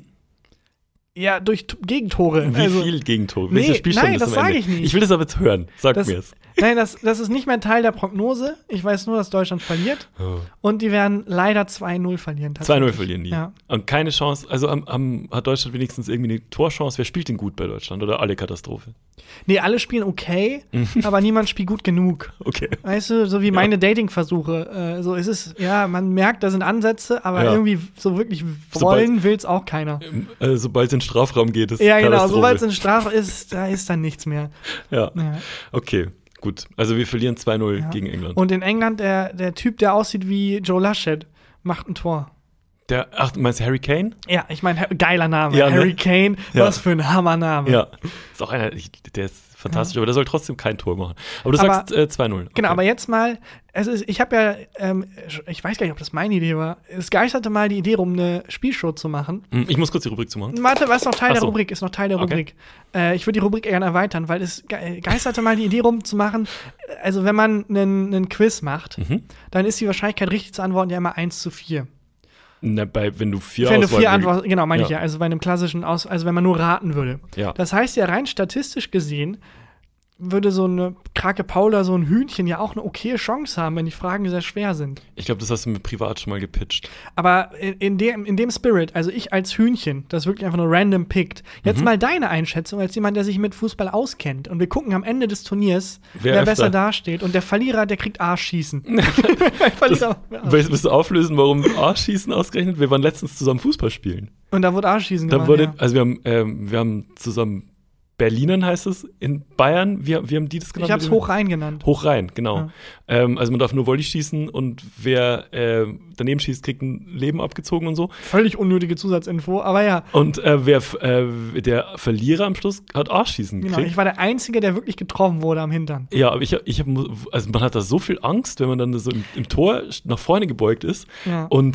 Speaker 1: Ja, durch T- Gegentore.
Speaker 2: Wie
Speaker 1: also,
Speaker 2: viel Gegentore?
Speaker 1: Nee,
Speaker 2: Welcher Spielstand
Speaker 1: nein,
Speaker 2: ist
Speaker 1: das
Speaker 2: am
Speaker 1: sage
Speaker 2: Ende?
Speaker 1: ich nicht.
Speaker 2: Ich will das aber jetzt hören. Sag
Speaker 1: das,
Speaker 2: mir's.
Speaker 1: Nein, das, das ist nicht mehr Teil der Prognose. Ich weiß nur, dass Deutschland verliert.
Speaker 2: Oh.
Speaker 1: Und die werden leider zwei null verlieren.
Speaker 2: zwei null verlieren die.
Speaker 1: Ja.
Speaker 2: Und keine Chance, also am, am, hat Deutschland wenigstens irgendwie eine Torchance. Wer spielt denn gut bei Deutschland? Oder alle Katastrophe?
Speaker 1: Nee, alle spielen okay, aber niemand spielt gut genug.
Speaker 2: Okay.
Speaker 1: Weißt du, so wie meine
Speaker 2: ja.
Speaker 1: Dating-Versuche. Äh, so ist es, ja, man merkt, da sind Ansätze, aber
Speaker 2: ja.
Speaker 1: irgendwie so wirklich wollen will es auch keiner.
Speaker 2: Äh, sobald es in den Strafraum geht, ist
Speaker 1: Ja, genau, sobald es in Strafraum ist, da ist dann nichts mehr.
Speaker 2: Ja.
Speaker 1: ja.
Speaker 2: Okay, gut. Also wir verlieren zwei null
Speaker 1: ja.
Speaker 2: gegen England.
Speaker 1: Und in England, der, der Typ, der aussieht wie Joe Laschet, macht ein Tor.
Speaker 2: Der, ach, du meinst Harry Kane?
Speaker 1: Ja, ich meine, geiler Name.
Speaker 2: Ja,
Speaker 1: Harry
Speaker 2: ne?
Speaker 1: Kane,
Speaker 2: ja.
Speaker 1: was für ein Hammername.
Speaker 2: Ja, ist auch einer, ich, der ist fantastisch, ja. aber der soll trotzdem kein Tor machen. Aber du
Speaker 1: aber,
Speaker 2: sagst äh, zwei null. Okay.
Speaker 1: Genau, aber jetzt mal, also ich habe ja, ähm, ich weiß gar nicht, ob das meine Idee war, es geisterte mal die Idee rum, eine Spielshow zu machen.
Speaker 2: Ich muss kurz die Rubrik zumachen.
Speaker 1: Warte, was ist noch Teil
Speaker 2: Ach
Speaker 1: der
Speaker 2: so.
Speaker 1: Rubrik? Ist noch Teil der
Speaker 2: Okay.
Speaker 1: Rubrik. Äh, ich würde die Rubrik gerne erweitern, weil es ge- geisterte mal die Idee rum zu machen, also wenn man einen, einen Quiz macht,
Speaker 2: Mhm.
Speaker 1: dann ist die Wahrscheinlichkeit richtig zu antworten ja immer eins zu vier.
Speaker 2: Na, bei, wenn du vier
Speaker 1: Wenn du
Speaker 2: Auswahl
Speaker 1: vier
Speaker 2: mög-
Speaker 1: Antworten, genau, meine ich
Speaker 2: Ja.
Speaker 1: ja, also bei einem klassischen Aus, also wenn man nur raten würde.
Speaker 2: Ja.
Speaker 1: Das heißt ja rein statistisch gesehen, würde so eine Krake Paula, so ein Hühnchen ja auch eine okaye Chance haben, wenn die Fragen sehr schwer sind.
Speaker 2: Ich glaube, das hast du mir privat schon mal gepitcht.
Speaker 1: Aber in, in, dem, in dem Spirit, also ich als Hühnchen, das wirklich einfach nur random pickt, jetzt
Speaker 2: Mhm.
Speaker 1: mal deine Einschätzung als jemand, der sich mit Fußball auskennt. Und wir gucken am Ende des Turniers,
Speaker 2: Wer
Speaker 1: wer,
Speaker 2: öfter?
Speaker 1: besser dasteht. Und der Verlierer, der kriegt Arschschießen. Der Verlierer-
Speaker 2: Willst, willst du auflösen, warum Arschschießen ausgerechnet? Wir waren letztens zusammen Fußball spielen.
Speaker 1: Und da wurde Arschschießen
Speaker 2: Da
Speaker 1: gemacht.
Speaker 2: wurde,
Speaker 1: ja.
Speaker 2: also wir haben, ähm, wir haben zusammen Berlinern heißt es in Bayern. Wie, wie haben die das genannt?
Speaker 1: Ich hab's hoch rein genannt.
Speaker 2: Hoch rein, genau.
Speaker 1: Ja.
Speaker 2: Ähm, also man darf nur Volley schießen und wer äh, daneben schießt, kriegt ein Leben abgezogen und so.
Speaker 1: Völlig unnötige Zusatzinfo, aber ja.
Speaker 2: Und äh, wer äh, der Verlierer am Schluss hat Arschschießen
Speaker 1: Genau,
Speaker 2: gekriegt.
Speaker 1: ich war der Einzige, der wirklich getroffen wurde am Hintern.
Speaker 2: Ja, aber ich hab, ich hab, also man hat da so viel Angst, wenn man dann so im, im Tor nach vorne gebeugt ist.
Speaker 1: Ja.
Speaker 2: Und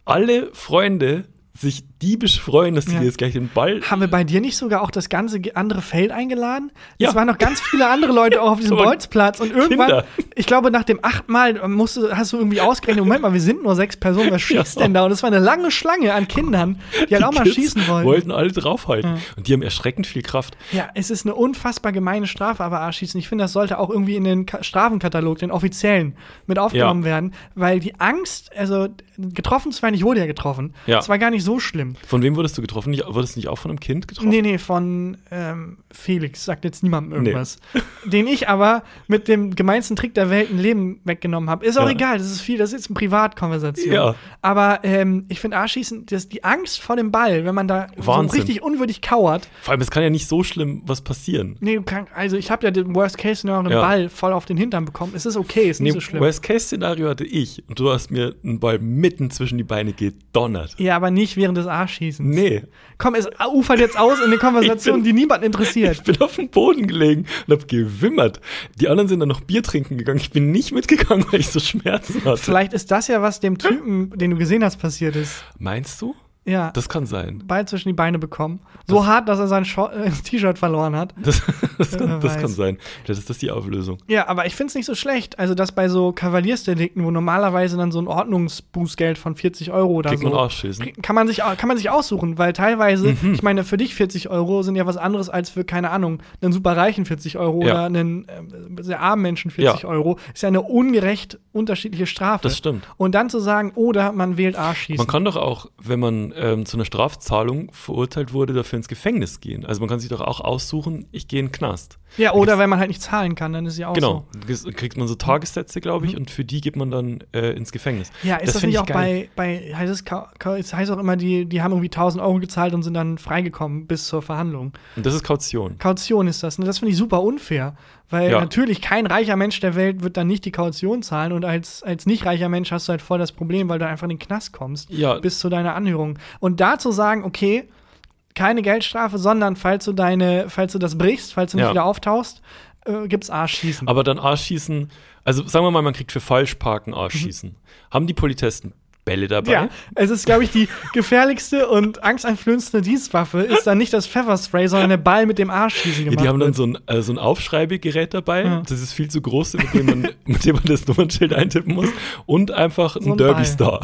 Speaker 2: alle Freunde sich diebisch freuen, dass die
Speaker 1: Ja.
Speaker 2: jetzt gleich den Ball.
Speaker 1: Haben wir bei dir nicht sogar auch das ganze ge- andere Feld eingeladen?
Speaker 2: Ja.
Speaker 1: Es waren noch ganz viele andere Leute auch auf diesem
Speaker 2: Aber
Speaker 1: Bolzplatz. Und irgendwann,
Speaker 2: Kinder.
Speaker 1: ich glaube, nach dem achten Mal musst du, hast du irgendwie ausgerechnet, Moment mal, wir sind nur sechs Personen, wer schießt
Speaker 2: Ja.
Speaker 1: denn da? Und es war eine lange Schlange an Kindern, die halt auch mal
Speaker 2: Kids
Speaker 1: schießen wollten.
Speaker 2: wollten alle draufhalten.
Speaker 1: Ja.
Speaker 2: Und die haben erschreckend viel Kraft.
Speaker 1: Ja, es ist eine unfassbar gemeine Strafe, aber Arschschießen. Ich finde, das sollte auch irgendwie in den Ka- Strafenkatalog, den offiziellen, mit aufgenommen
Speaker 2: Ja.
Speaker 1: werden, weil die Angst, also getroffen zu werden, ich wurde ja getroffen.
Speaker 2: Ja.
Speaker 1: Das war gar nicht so schlimm.
Speaker 2: Von wem wurdest du getroffen? Nicht, wurdest du nicht auch von einem Kind getroffen?
Speaker 1: Nee, nee, von ähm, Felix, sagt jetzt niemandem irgendwas. Den ich aber mit dem gemeinsten Trick der Welt ein Leben weggenommen habe. Ist auch
Speaker 2: Ja.
Speaker 1: egal, das ist viel, das ist jetzt eine Privatkonversation.
Speaker 2: Ja.
Speaker 1: Aber ähm, ich finde Arschschießen, das, die Angst vor dem Ball, wenn man da so
Speaker 2: Wahnsinn.
Speaker 1: richtig unwürdig kauert.
Speaker 2: Vor allem, es kann ja nicht so schlimm was passieren.
Speaker 1: Nee, du kann, also ich habe ja den Worst-Case-Szenario, einen
Speaker 2: Ja.
Speaker 1: Ball voll auf den Hintern bekommen. Es ist okay, ist
Speaker 2: Nee,
Speaker 1: nicht so schlimm.
Speaker 2: Worst-Case-Szenario hatte ich und du hast mir einen Ball mitten zwischen die Beine gedonnert.
Speaker 1: Ja, aber nicht während des Arschschießens.
Speaker 2: Nee,
Speaker 1: Komm, es ufert jetzt aus in eine Konversation,
Speaker 2: Ich bin-
Speaker 1: die niemanden interessiert.
Speaker 2: ich bin auf dem Boden gelegen und hab gewimmert. Die anderen sind dann noch Bier trinken gegangen. Ich bin nicht mitgegangen, weil ich so Schmerzen hatte.
Speaker 1: Vielleicht ist das ja, was dem Typen, den du gesehen hast, passiert ist.
Speaker 2: Meinst du?
Speaker 1: Ja.
Speaker 2: Das kann sein.
Speaker 1: Ball zwischen die Beine bekommen. So hart, dass er sein Scho- äh, T-Shirt verloren hat.
Speaker 2: Das, das,
Speaker 1: Wer
Speaker 2: kann, das
Speaker 1: weiß.
Speaker 2: kann sein. Vielleicht ist das die Auflösung.
Speaker 1: Ja, aber ich finde es nicht so schlecht. Also, dass bei so Kavaliersdelikten, wo normalerweise dann so ein Ordnungsbußgeld von vierzig Euro oder
Speaker 2: Kriegt
Speaker 1: so.
Speaker 2: man Arschschießen.
Speaker 1: Kann man, sich, au- kann man sich aussuchen, weil teilweise,
Speaker 2: Mhm.
Speaker 1: ich meine, für dich vierzig Euro sind ja was anderes als für, keine Ahnung, einen superreichen vierzig Euro
Speaker 2: Ja.
Speaker 1: oder einen äh, sehr armen Menschen vierzig
Speaker 2: Ja.
Speaker 1: Euro. Ist ja eine ungerecht unterschiedliche Strafe.
Speaker 2: Das stimmt.
Speaker 1: Und dann zu sagen, oder man wählt Arschschießen.
Speaker 2: Man kann doch auch, wenn man ähm, zu einer Strafzahlung verurteilt wurde, dafür ins Gefängnis gehen. Also man kann sich doch auch aussuchen, ich gehe in den Knast.
Speaker 1: ja, oder wenn man halt nicht zahlen kann, dann ist ja auch
Speaker 2: Genau,
Speaker 1: so.
Speaker 2: Dann kriegt man so Tagessätze, glaube ich,
Speaker 1: Mhm.
Speaker 2: und für die geht man dann äh, ins Gefängnis.
Speaker 1: Ja, ist das,
Speaker 2: find
Speaker 1: nicht
Speaker 2: ich
Speaker 1: auch
Speaker 2: geil.
Speaker 1: bei, bei heißt es, Ka- Ka- es heißt auch immer, die, die haben irgendwie tausend Euro gezahlt und sind dann freigekommen bis zur Verhandlung.
Speaker 2: Und das ist Kaution.
Speaker 1: Kaution ist das. Ne? Das finde ich super unfair. Weil
Speaker 2: Ja.
Speaker 1: natürlich kein reicher Mensch der Welt wird dann nicht die Kaution zahlen und als, als nicht reicher Mensch hast du halt voll das Problem, weil du einfach in den Knast kommst
Speaker 2: Ja.
Speaker 1: bis zu deiner Anhörung. Und da zu sagen, okay, keine Geldstrafe, sondern falls du deine, falls du das brichst, falls du nicht
Speaker 2: Ja.
Speaker 1: wieder auftauchst, äh, gibt's Arschschießen.
Speaker 2: Aber dann Arschschießen, also sagen wir mal, man kriegt für Falschparken Arschschießen. Haben die Politesten Bälle dabei?
Speaker 1: Ja, es ist, glaube ich, die gefährlichste und angsteinflößendste Dienstwaffe ist dann nicht das Pfefferspray, sondern der Ball mit dem Arschschießen
Speaker 2: Ja,
Speaker 1: gemacht
Speaker 2: die haben dann
Speaker 1: wird.
Speaker 2: so ein, äh, so ein Aufschreibegerät dabei.
Speaker 1: Ja.
Speaker 2: Das ist viel zu groß, mit dem man, mit dem man das Nummernschild eintippen muss. Und einfach ein
Speaker 1: ein
Speaker 2: Derby-Star.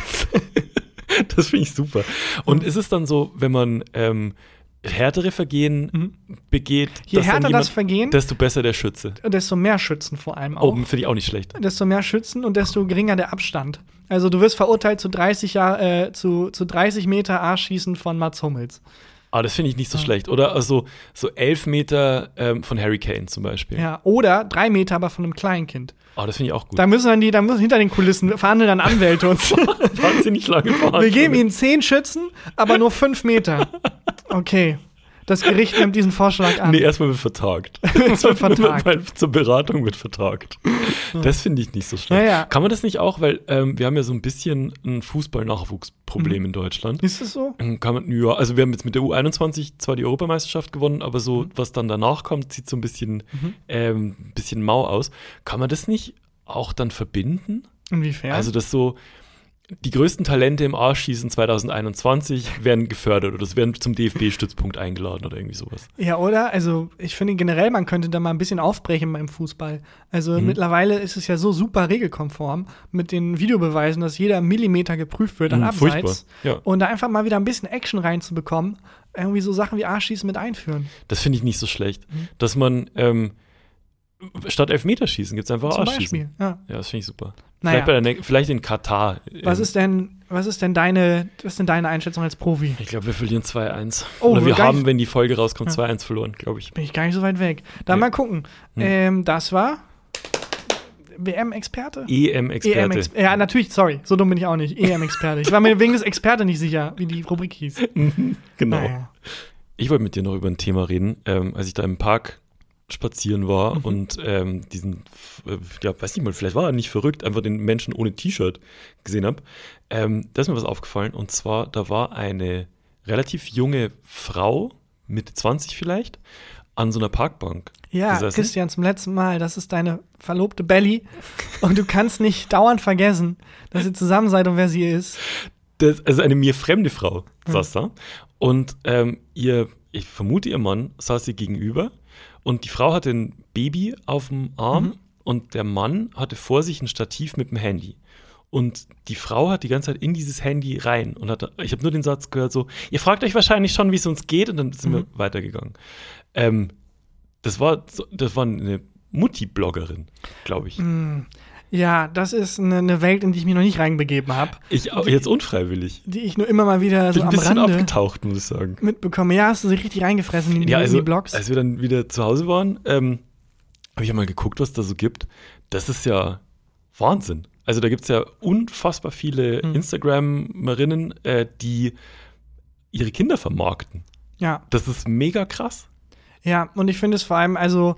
Speaker 2: Das finde ich super. Und ist es dann so, wenn man ähm, härtere Vergehen
Speaker 1: Mhm.
Speaker 2: begeht,
Speaker 1: Je
Speaker 2: dass dann
Speaker 1: härter
Speaker 2: jemand,
Speaker 1: das Vergehen,
Speaker 2: desto besser der Schütze.
Speaker 1: desto mehr Schützen vor allem auch.
Speaker 2: Oh, finde ich auch nicht schlecht.
Speaker 1: Desto mehr Schützen und desto geringer der Abstand. Also du wirst verurteilt zu dreißig, Jahr, äh, zu, zu dreißig Meter Arschschießen von Mats Hummels.
Speaker 2: Aber das finde ich nicht so schlecht. Oder also so elf Meter ähm, von Harry Kane zum Beispiel.
Speaker 1: Ja, oder drei Meter aber von einem Kleinkind.
Speaker 2: Oh, das finde ich auch gut.
Speaker 1: Da müssen dann die, da müssen hinter den Kulissen verhandeln dann Anwälte uns.
Speaker 2: Wahnsinnig lange
Speaker 1: Wir geben ihnen zehn Schützen, aber nur fünf Meter. Okay. Das Gericht nimmt diesen Vorschlag an.
Speaker 2: Nee, erstmal wird vertagt.
Speaker 1: Es wird vertagt.
Speaker 2: Weil zur Beratung wird vertagt. Das finde ich nicht so schlecht.
Speaker 1: Ja, ja.
Speaker 2: Kann man das nicht auch, weil ähm, wir haben ja so ein bisschen ein Fußball-Nachwuchsproblem
Speaker 1: Mhm.
Speaker 2: in Deutschland.
Speaker 1: Ist es so?
Speaker 2: Ähm, Kann man, ja, also wir haben jetzt mit der U einundzwanzig zwar die Europameisterschaft gewonnen, aber so, was dann danach kommt, sieht so ein bisschen,
Speaker 1: Mhm.
Speaker 2: ähm, bisschen mau aus. Kann man das nicht auch dann verbinden?
Speaker 1: Inwiefern?
Speaker 2: Also, dass so die größten Talente im Arschschießen zwanzig einundzwanzig werden gefördert oder es werden zum D F B-Stützpunkt eingeladen oder irgendwie sowas.
Speaker 1: Ja, oder? Also, ich finde generell, man könnte da mal ein bisschen aufbrechen beim Fußball. Also,
Speaker 2: Mhm.
Speaker 1: mittlerweile ist es ja so super regelkonform mit den Videobeweisen, dass jeder Millimeter geprüft wird an
Speaker 2: Mhm,
Speaker 1: Abseits.
Speaker 2: furchtbar, ja.
Speaker 1: Und da einfach mal wieder ein bisschen Action reinzubekommen, irgendwie so Sachen wie Arschschießen mit einführen.
Speaker 2: Das finde ich nicht so schlecht.
Speaker 1: Mhm.
Speaker 2: Dass man ähm, statt Elfmeterschießen gibt es einfach
Speaker 1: Zum
Speaker 2: Arschschießen.
Speaker 1: Beispiel. Ja.
Speaker 2: Ja, das finde ich super.
Speaker 1: Naja.
Speaker 2: Vielleicht, bei der, ne- vielleicht in Katar.
Speaker 1: Was
Speaker 2: ähm,
Speaker 1: ist denn, was ist denn deine, was ist denn deine Einschätzung als Profi?
Speaker 2: Ich glaube, wir verlieren zwei eins.
Speaker 1: Oh,
Speaker 2: Oder wir
Speaker 1: gar
Speaker 2: haben,
Speaker 1: nicht-
Speaker 2: wenn die Folge rauskommt,
Speaker 1: Ja.
Speaker 2: zwei eins verloren, glaube ich.
Speaker 1: Bin ich gar nicht so weit weg. Dann
Speaker 2: Nee.
Speaker 1: mal gucken.
Speaker 2: Hm.
Speaker 1: Ähm, das war W M-Experte?
Speaker 2: E M-Experte.
Speaker 1: E M-Experte. Ja, natürlich, sorry, so dumm bin ich auch nicht. E M-Experte. Ich war mir wegen des Experte nicht sicher, wie die Rubrik hieß.
Speaker 2: Genau.
Speaker 1: Naja.
Speaker 2: Ich wollte mit dir noch über ein Thema reden, ähm, als ich da im Park spazieren war
Speaker 1: Mhm.
Speaker 2: und ähm, diesen, äh, ja, weiß nicht mal, vielleicht war er nicht verrückt, einfach den Menschen ohne T-Shirt gesehen habe. Ähm, da ist mir was aufgefallen und zwar, da war eine relativ junge Frau, Mitte zwanzig vielleicht, an so einer Parkbank
Speaker 1: Ja,
Speaker 2: gesessen.
Speaker 1: Christian, zum letzten Mal, das ist deine verlobte Belly und du kannst nicht dauernd vergessen, dass ihr zusammen seid und wer sie ist.
Speaker 2: das, also eine mir fremde Frau saß da und ähm, ihr, ich vermute, ihr Mann saß ihr gegenüber und die Frau hatte ein Baby auf dem Arm mhm. und der Mann hatte vor sich ein Stativ mit dem Handy. Und die Frau hat die ganze Zeit in dieses Handy rein und hat, ich habe nur den Satz gehört so, ihr fragt euch wahrscheinlich schon, wie es uns geht und dann sind mhm. wir weitergegangen. Ähm, das war, das war eine Mutti-Bloggerin, glaube ich.
Speaker 1: Mhm. Ja, das ist eine, eine Welt, in die ich mich noch nicht reinbegeben habe.
Speaker 2: Ich auch, jetzt unfreiwillig.
Speaker 1: Die ich nur immer mal wieder so
Speaker 2: Bin
Speaker 1: am
Speaker 2: ein bisschen
Speaker 1: Rande
Speaker 2: abgetaucht, muss ich sagen.
Speaker 1: mitbekomme. Ja, hast du sich richtig reingefressen in die,
Speaker 2: ja, also,
Speaker 1: in die Blogs?
Speaker 2: Als wir dann wieder zu Hause waren, ähm, habe ich ja mal geguckt, was da so gibt. Das ist ja Wahnsinn. Also da gibt es ja unfassbar viele hm. Instagramerinnen, äh, die ihre Kinder vermarkten.
Speaker 1: Ja.
Speaker 2: Das ist mega krass.
Speaker 1: Ja, und ich finde es vor allem, also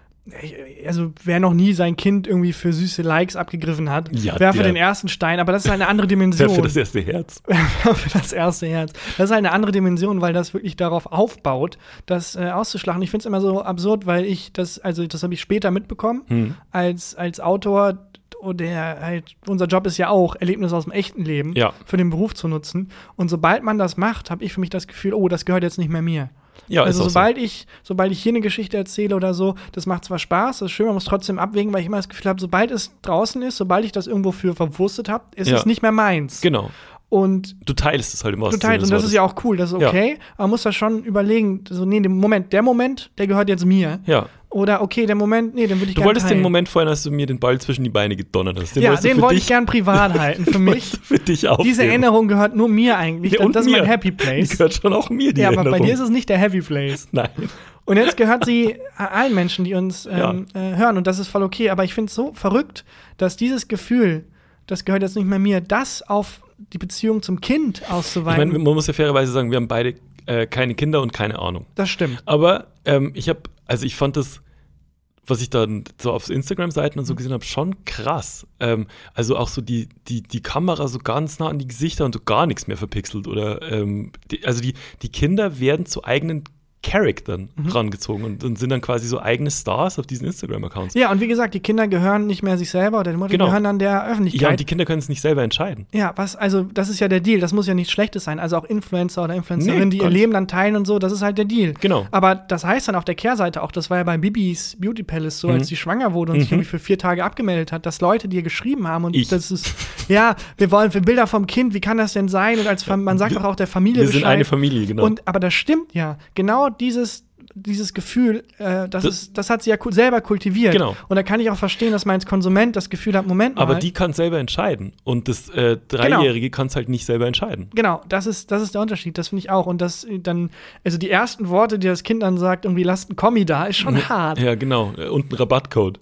Speaker 1: Also, wer noch nie sein Kind irgendwie für süße Likes abgegriffen hat,
Speaker 2: ja,
Speaker 1: werfe
Speaker 2: der,
Speaker 1: den ersten Stein, aber das ist halt eine andere Dimension.
Speaker 2: Für das erste Herz.
Speaker 1: Für das erste Herz. Das ist halt eine andere Dimension, weil das wirklich darauf aufbaut, das äh, auszuschlachten. Ich finde es immer so absurd, weil ich das, also das habe ich später mitbekommen, hm. als, als Autor, der halt, unser Job ist ja auch, Erlebnisse aus dem echten Leben
Speaker 2: ja.
Speaker 1: für den Beruf zu nutzen. Und sobald man das macht, habe ich für mich das Gefühl, oh, das gehört jetzt nicht mehr mir.
Speaker 2: Ja,
Speaker 1: also
Speaker 2: ist
Speaker 1: sobald
Speaker 2: so.
Speaker 1: ich, sobald ich hier eine Geschichte erzähle oder so, das macht zwar Spaß, das ist schön, man muss trotzdem abwägen, weil ich immer das Gefühl habe, sobald es draußen ist, sobald ich das irgendwo für verwurstet habe, ist
Speaker 2: ja.
Speaker 1: es nicht mehr meins.
Speaker 2: Genau.
Speaker 1: Und
Speaker 2: du teilst es halt immer.
Speaker 1: Du teilst, und das ist ja auch cool, das ist okay, ja. aber man muss da schon überlegen, so, nee, den Moment, der Moment, der gehört jetzt mir.
Speaker 2: Ja.
Speaker 1: Oder okay, der Moment, nee, den würde ich
Speaker 2: gerne
Speaker 1: Du wolltest
Speaker 2: teilen. Den
Speaker 1: Moment
Speaker 2: Moment vorhin, als du mir den Ball zwischen die Beine gedonnert hast. Den
Speaker 1: ja, den wollte ich gern privat halten, für mich.
Speaker 2: Für dich auch.
Speaker 1: Diese Erinnerung gehört nur mir eigentlich,
Speaker 2: ja,
Speaker 1: das ist
Speaker 2: mir.
Speaker 1: mein Happy Place.
Speaker 2: Die gehört schon auch mir, die
Speaker 1: Ja,
Speaker 2: Erinnerung.
Speaker 1: aber bei dir ist es nicht der Happy Place.
Speaker 2: Nein.
Speaker 1: Und jetzt gehört sie allen Menschen, die uns ähm,
Speaker 2: ja.
Speaker 1: äh, hören, und das ist voll okay. Aber ich finde es so verrückt, dass dieses Gefühl, das gehört jetzt nicht mehr mir, das auf die Beziehung zum Kind auszuweiten.
Speaker 2: Ich meine, man muss ja fairerweise sagen, wir haben beide äh, keine Kinder und keine Ahnung.
Speaker 1: Das stimmt.
Speaker 2: Aber ähm, ich habe, also ich fand das, was ich dann so auf Instagram-Seiten und so gesehen habe, schon krass. Ähm, also auch so die, die, die Kamera so ganz nah an die Gesichter und so gar nichts mehr verpixelt. Oder ähm, die, also die, die Kinder werden zu eigenen Charaktern mhm. rangezogen und, und sind dann quasi so eigene Stars auf diesen Instagram-Accounts.
Speaker 1: Ja, und wie gesagt, die Kinder gehören nicht mehr sich selber oder die Mutter
Speaker 2: genau.
Speaker 1: gehören dann der Öffentlichkeit.
Speaker 2: Ja, und die Kinder können es nicht selber entscheiden.
Speaker 1: Ja, was, also das ist ja der Deal, das muss ja nichts Schlechtes sein. Also auch Influencer oder Influencerinnen,
Speaker 2: nee,
Speaker 1: die ihr Leben dann teilen und so, das ist halt der Deal.
Speaker 2: Genau.
Speaker 1: Aber das heißt dann auf der Kehrseite auch, das war ja bei Bibis Beauty Palace so, mhm. als sie schwanger wurde und mhm. sich irgendwie für vier Tage abgemeldet hat, dass Leute dir geschrieben haben und
Speaker 2: ich.
Speaker 1: das ist, ja, wir wollen für Bilder vom Kind, wie kann das denn sein? Und als man sagt doch auch der Familie
Speaker 2: wir
Speaker 1: Bescheid.
Speaker 2: Wir sind eine Familie, genau.
Speaker 1: Und, aber das stimmt ja. Genau dieses dieses Gefühl, äh, das, das, ist, das hat sie ja ku- selber kultiviert.
Speaker 2: Genau.
Speaker 1: Und da kann ich auch verstehen, dass man als Konsument das Gefühl hat, Moment mal.
Speaker 2: Aber die kann es selber entscheiden. Und das äh, Dreijährige genau. kann es halt nicht selber entscheiden.
Speaker 1: Genau, das ist, das ist der Unterschied. Das finde ich auch. Und das dann, also die ersten Worte, die das Kind dann sagt, irgendwie lasst ein Kommi da, ist schon hart.
Speaker 2: Ja, genau. Und ein Rabattcode.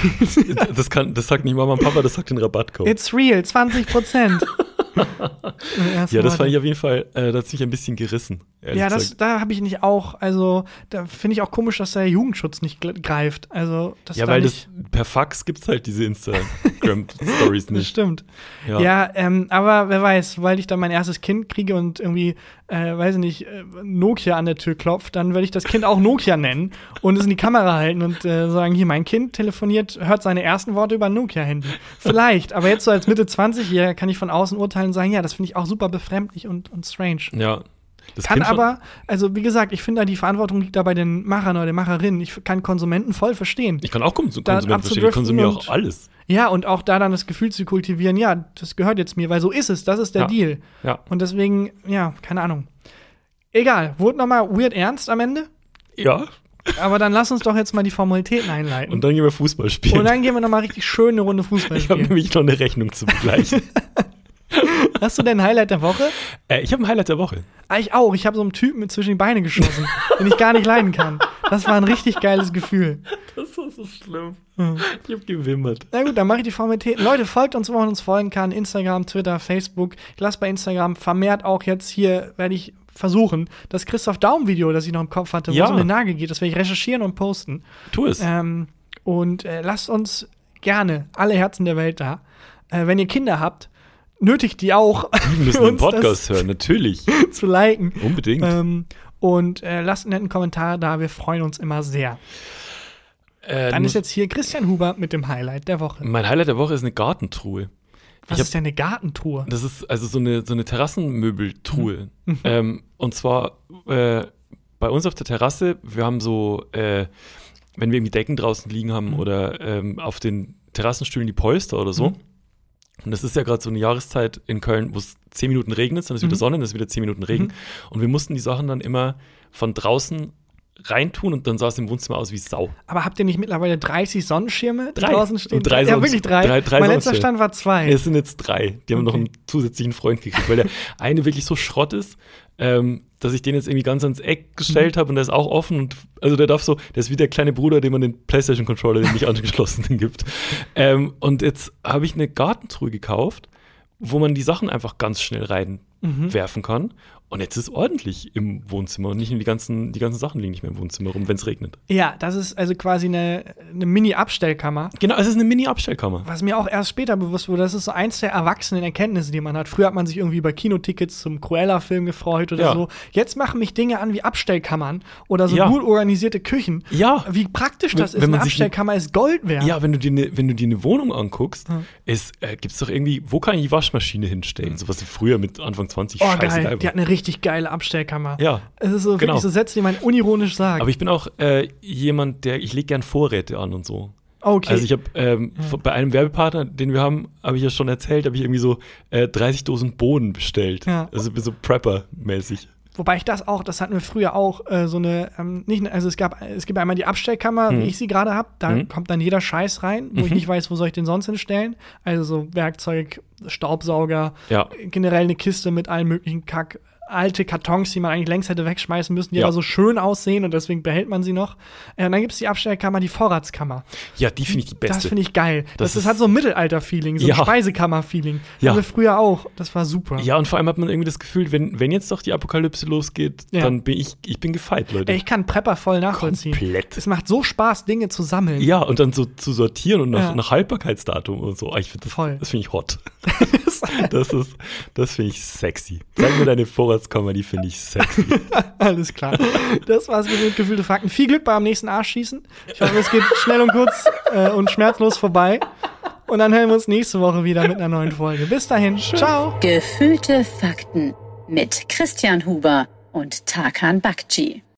Speaker 2: das, kann, das sagt nicht Mama und Papa, das sagt den Rabattcode.
Speaker 1: It's real, zwanzig Prozent.
Speaker 2: Ja, das fand ich auf jeden Fall, äh, da hat sich ein bisschen gerissen.
Speaker 1: Ja, das, da habe ich nicht auch, also da finde ich auch komisch, dass der Jugendschutz nicht greift. Also, dass
Speaker 2: ja,
Speaker 1: da
Speaker 2: weil
Speaker 1: nicht
Speaker 2: das per Fax gibt es halt diese Instagram-Stories nicht.
Speaker 1: Das stimmt.
Speaker 2: Ja,
Speaker 1: ja ähm, aber wer weiß, weil ich dann mein erstes Kind kriege und irgendwie, äh, weiß ich nicht, äh, Nokia an der Tür klopft, dann werde ich das Kind auch Nokia nennen und es in die Kamera halten und äh, sagen, hier, mein Kind telefoniert, hört seine ersten Worte über ein Nokia-Handy. Vielleicht, aber jetzt so als Mitte zwanzig-Jähriger kann ich von außen urteilen und sagen, ja, das finde ich auch super befremdlich und, und strange.
Speaker 2: Ja. Das
Speaker 1: kann
Speaker 2: kind
Speaker 1: aber, also wie gesagt, ich finde, die Verantwortung liegt da bei den Machern oder den Macherinnen. Ich kann Konsumenten voll verstehen.
Speaker 2: Ich kann auch Konsum- Konsumenten verstehen, ich konsumiere auch alles.
Speaker 1: Ja, und auch da dann das Gefühl zu kultivieren, ja, das gehört jetzt mir, weil so ist es, das ist der
Speaker 2: ja.
Speaker 1: Deal.
Speaker 2: Ja.
Speaker 1: Und deswegen, ja, keine Ahnung. Egal, wurde nochmal weird ernst am Ende?
Speaker 2: Ja.
Speaker 1: Aber dann lass uns doch jetzt mal die Formalitäten einleiten.
Speaker 2: Und dann gehen wir Fußball spielen.
Speaker 1: Und dann gehen wir nochmal richtig schön eine Runde Fußball
Speaker 2: ich
Speaker 1: spielen.
Speaker 2: Ich habe nämlich noch eine Rechnung zu begleichen.
Speaker 1: Hast du denn ein Highlight der Woche?
Speaker 2: Äh, ich habe ein Highlight der Woche.
Speaker 1: Ah, ich auch. Ich habe so einen Typen mit zwischen die Beine geschossen, den ich gar nicht leiden kann. Das war ein richtig geiles Gefühl.
Speaker 2: Das war so schlimm. Hm. Ich habe gewimmert.
Speaker 1: Na gut, dann mache ich die Formalitäten. Leute, folgt uns, wo man uns folgen kann. Instagram, Twitter, Facebook. Ich lasse bei Instagram vermehrt auch jetzt hier, werde ich versuchen, das Christoph Daum-Video, das ich noch im Kopf hatte, wo
Speaker 2: ja.
Speaker 1: es um den Nagel geht, das werde ich recherchieren und posten.
Speaker 2: Tu es.
Speaker 1: Ähm, und äh, lasst uns gerne alle Herzen der Welt da. Äh, wenn ihr Kinder habt, nötigt die auch.
Speaker 2: Die müssen den Podcast hören, natürlich.
Speaker 1: zu liken.
Speaker 2: Unbedingt.
Speaker 1: Ähm, und äh, lasst einen netten Kommentar da, wir freuen uns immer sehr.
Speaker 2: Äh,
Speaker 1: Dann ist jetzt hier Christian Huber mit dem Highlight der Woche.
Speaker 2: Mein Highlight der Woche ist eine Gartentruhe.
Speaker 1: Was ist denn eine Gartentruhe?
Speaker 2: Das ist also so eine, so eine Terrassenmöbeltruhe. Mhm. Ähm, und zwar äh, bei uns auf der Terrasse, wir haben so, äh, wenn wir irgendwie Decken draußen liegen haben mhm. oder ähm, auf den Terrassenstühlen die Polster oder so. Mhm. Und das ist ja gerade so eine Jahreszeit in Köln, wo es zehn Minuten regnet, dann ist wieder mhm. Sonne, dann ist wieder zehn Minuten Regen. Mhm. Und wir mussten die Sachen dann immer von draußen reintun und dann sah es im Wohnzimmer aus wie Sau.
Speaker 1: Aber habt ihr nicht mittlerweile dreißig Sonnenschirme, die
Speaker 2: drei.
Speaker 1: draußen stehen?
Speaker 2: Und drei
Speaker 1: ja, wirklich drei?
Speaker 2: drei, drei
Speaker 1: mein letzter Stand war zwei.
Speaker 2: Es sind jetzt drei. Die haben okay. noch einen zusätzlichen Freund gekriegt, weil der eine wirklich so Schrott ist, ähm, dass ich den jetzt irgendwie ganz ans Eck gestellt mhm. habe und der ist auch offen. Und also der darf so, der ist wie der kleine Bruder, dem man den PlayStation-Controller, den nicht angeschlossenen gibt. Ähm, und jetzt habe ich eine Gartentruhe gekauft, wo man die Sachen einfach ganz schnell reinwerfen mhm. kann. Und jetzt ist es ordentlich im Wohnzimmer und nicht die ganzen, die ganzen Sachen liegen nicht mehr im Wohnzimmer rum, wenn es regnet.
Speaker 1: Ja, das ist also quasi eine, eine Mini-Abstellkammer.
Speaker 2: Genau, es ist eine Mini-Abstellkammer.
Speaker 1: Was mir auch erst später bewusst wurde, das ist so eins der erwachsenen Erkenntnisse, die man hat. Früher hat man sich irgendwie über Kinotickets zum Cruella-Film gefreut oder
Speaker 2: ja.
Speaker 1: so. Jetzt machen mich Dinge an wie Abstellkammern oder so
Speaker 2: ja.
Speaker 1: gut organisierte Küchen.
Speaker 2: Ja.
Speaker 1: Wie praktisch das
Speaker 2: wenn,
Speaker 1: ist.
Speaker 2: wenn man
Speaker 1: eine Abstellkammer ist Gold wert.
Speaker 2: Ja, wenn du dir eine wenn du dir eine Wohnung anguckst, hm. äh, gibt es doch irgendwie, wo kann ich die Waschmaschine hinstellen? Hm. So was wie früher mit Anfang zwanzig.
Speaker 1: Oh, geil. Die hat eine richtig geile Abstellkammer.
Speaker 2: Ja,
Speaker 1: es ist so
Speaker 2: genau.
Speaker 1: wirklich so Sätze, die man unironisch sagt.
Speaker 2: Aber ich bin auch äh, jemand, der, ich lege gern Vorräte an und so.
Speaker 1: Okay.
Speaker 2: Also ich habe ähm, ja. bei einem Werbepartner, den wir haben, habe ich ja schon erzählt, habe ich irgendwie so äh, dreißig Dosen Bohnen bestellt. Ja. Also so Prepper-mäßig.
Speaker 1: Wobei ich das auch, das hatten wir früher auch, äh, so eine, ähm, nicht, also es gab, es gibt einmal die Abstellkammer, hm. wie ich sie gerade habe, da hm. kommt dann jeder Scheiß rein, wo mhm. ich nicht weiß, wo soll ich den sonst hinstellen. Also so Werkzeug, Staubsauger,
Speaker 2: ja.
Speaker 1: generell eine Kiste mit allen möglichen Kack. Alte Kartons, die man eigentlich längst hätte wegschmeißen müssen, die
Speaker 2: ja.
Speaker 1: aber so schön aussehen und deswegen behält man sie noch. Äh, und dann gibt es die Abstellkammer, die Vorratskammer.
Speaker 2: Ja, die finde ich die beste.
Speaker 1: Das finde ich geil. Das,
Speaker 2: das,
Speaker 1: das hat so ein Mittelalter-Feeling, so
Speaker 2: ja.
Speaker 1: ein Speisekammer-Feeling.
Speaker 2: Ja.
Speaker 1: Haben wir früher auch. Das war super.
Speaker 2: Ja, und vor allem hat man irgendwie das Gefühl, wenn, wenn jetzt doch die Apokalypse losgeht, ja. dann bin ich, ich bin gefeit, Leute.
Speaker 1: Ey, ich kann Prepper voll nachvollziehen.
Speaker 2: Komplett.
Speaker 1: Es macht so Spaß, Dinge zu sammeln.
Speaker 2: Ja, und dann so zu sortieren und nach,
Speaker 1: ja.
Speaker 2: nach Haltbarkeitsdatum und so. Ich find das das finde ich hot. das ist, das finde ich sexy. Zeig mir deine Vorratskammer, die finde ich sexy.
Speaker 1: Alles klar. Das war's mit gefühlte Fakten. Viel Glück beim nächsten Arschschießen. Ich hoffe, es geht schnell und kurz äh, und schmerzlos vorbei. Und dann hören wir uns nächste Woche wieder mit einer neuen Folge. Bis dahin. Ciao.
Speaker 3: Gefühlte Fakten mit Christian Huber und Tarkan Bakci.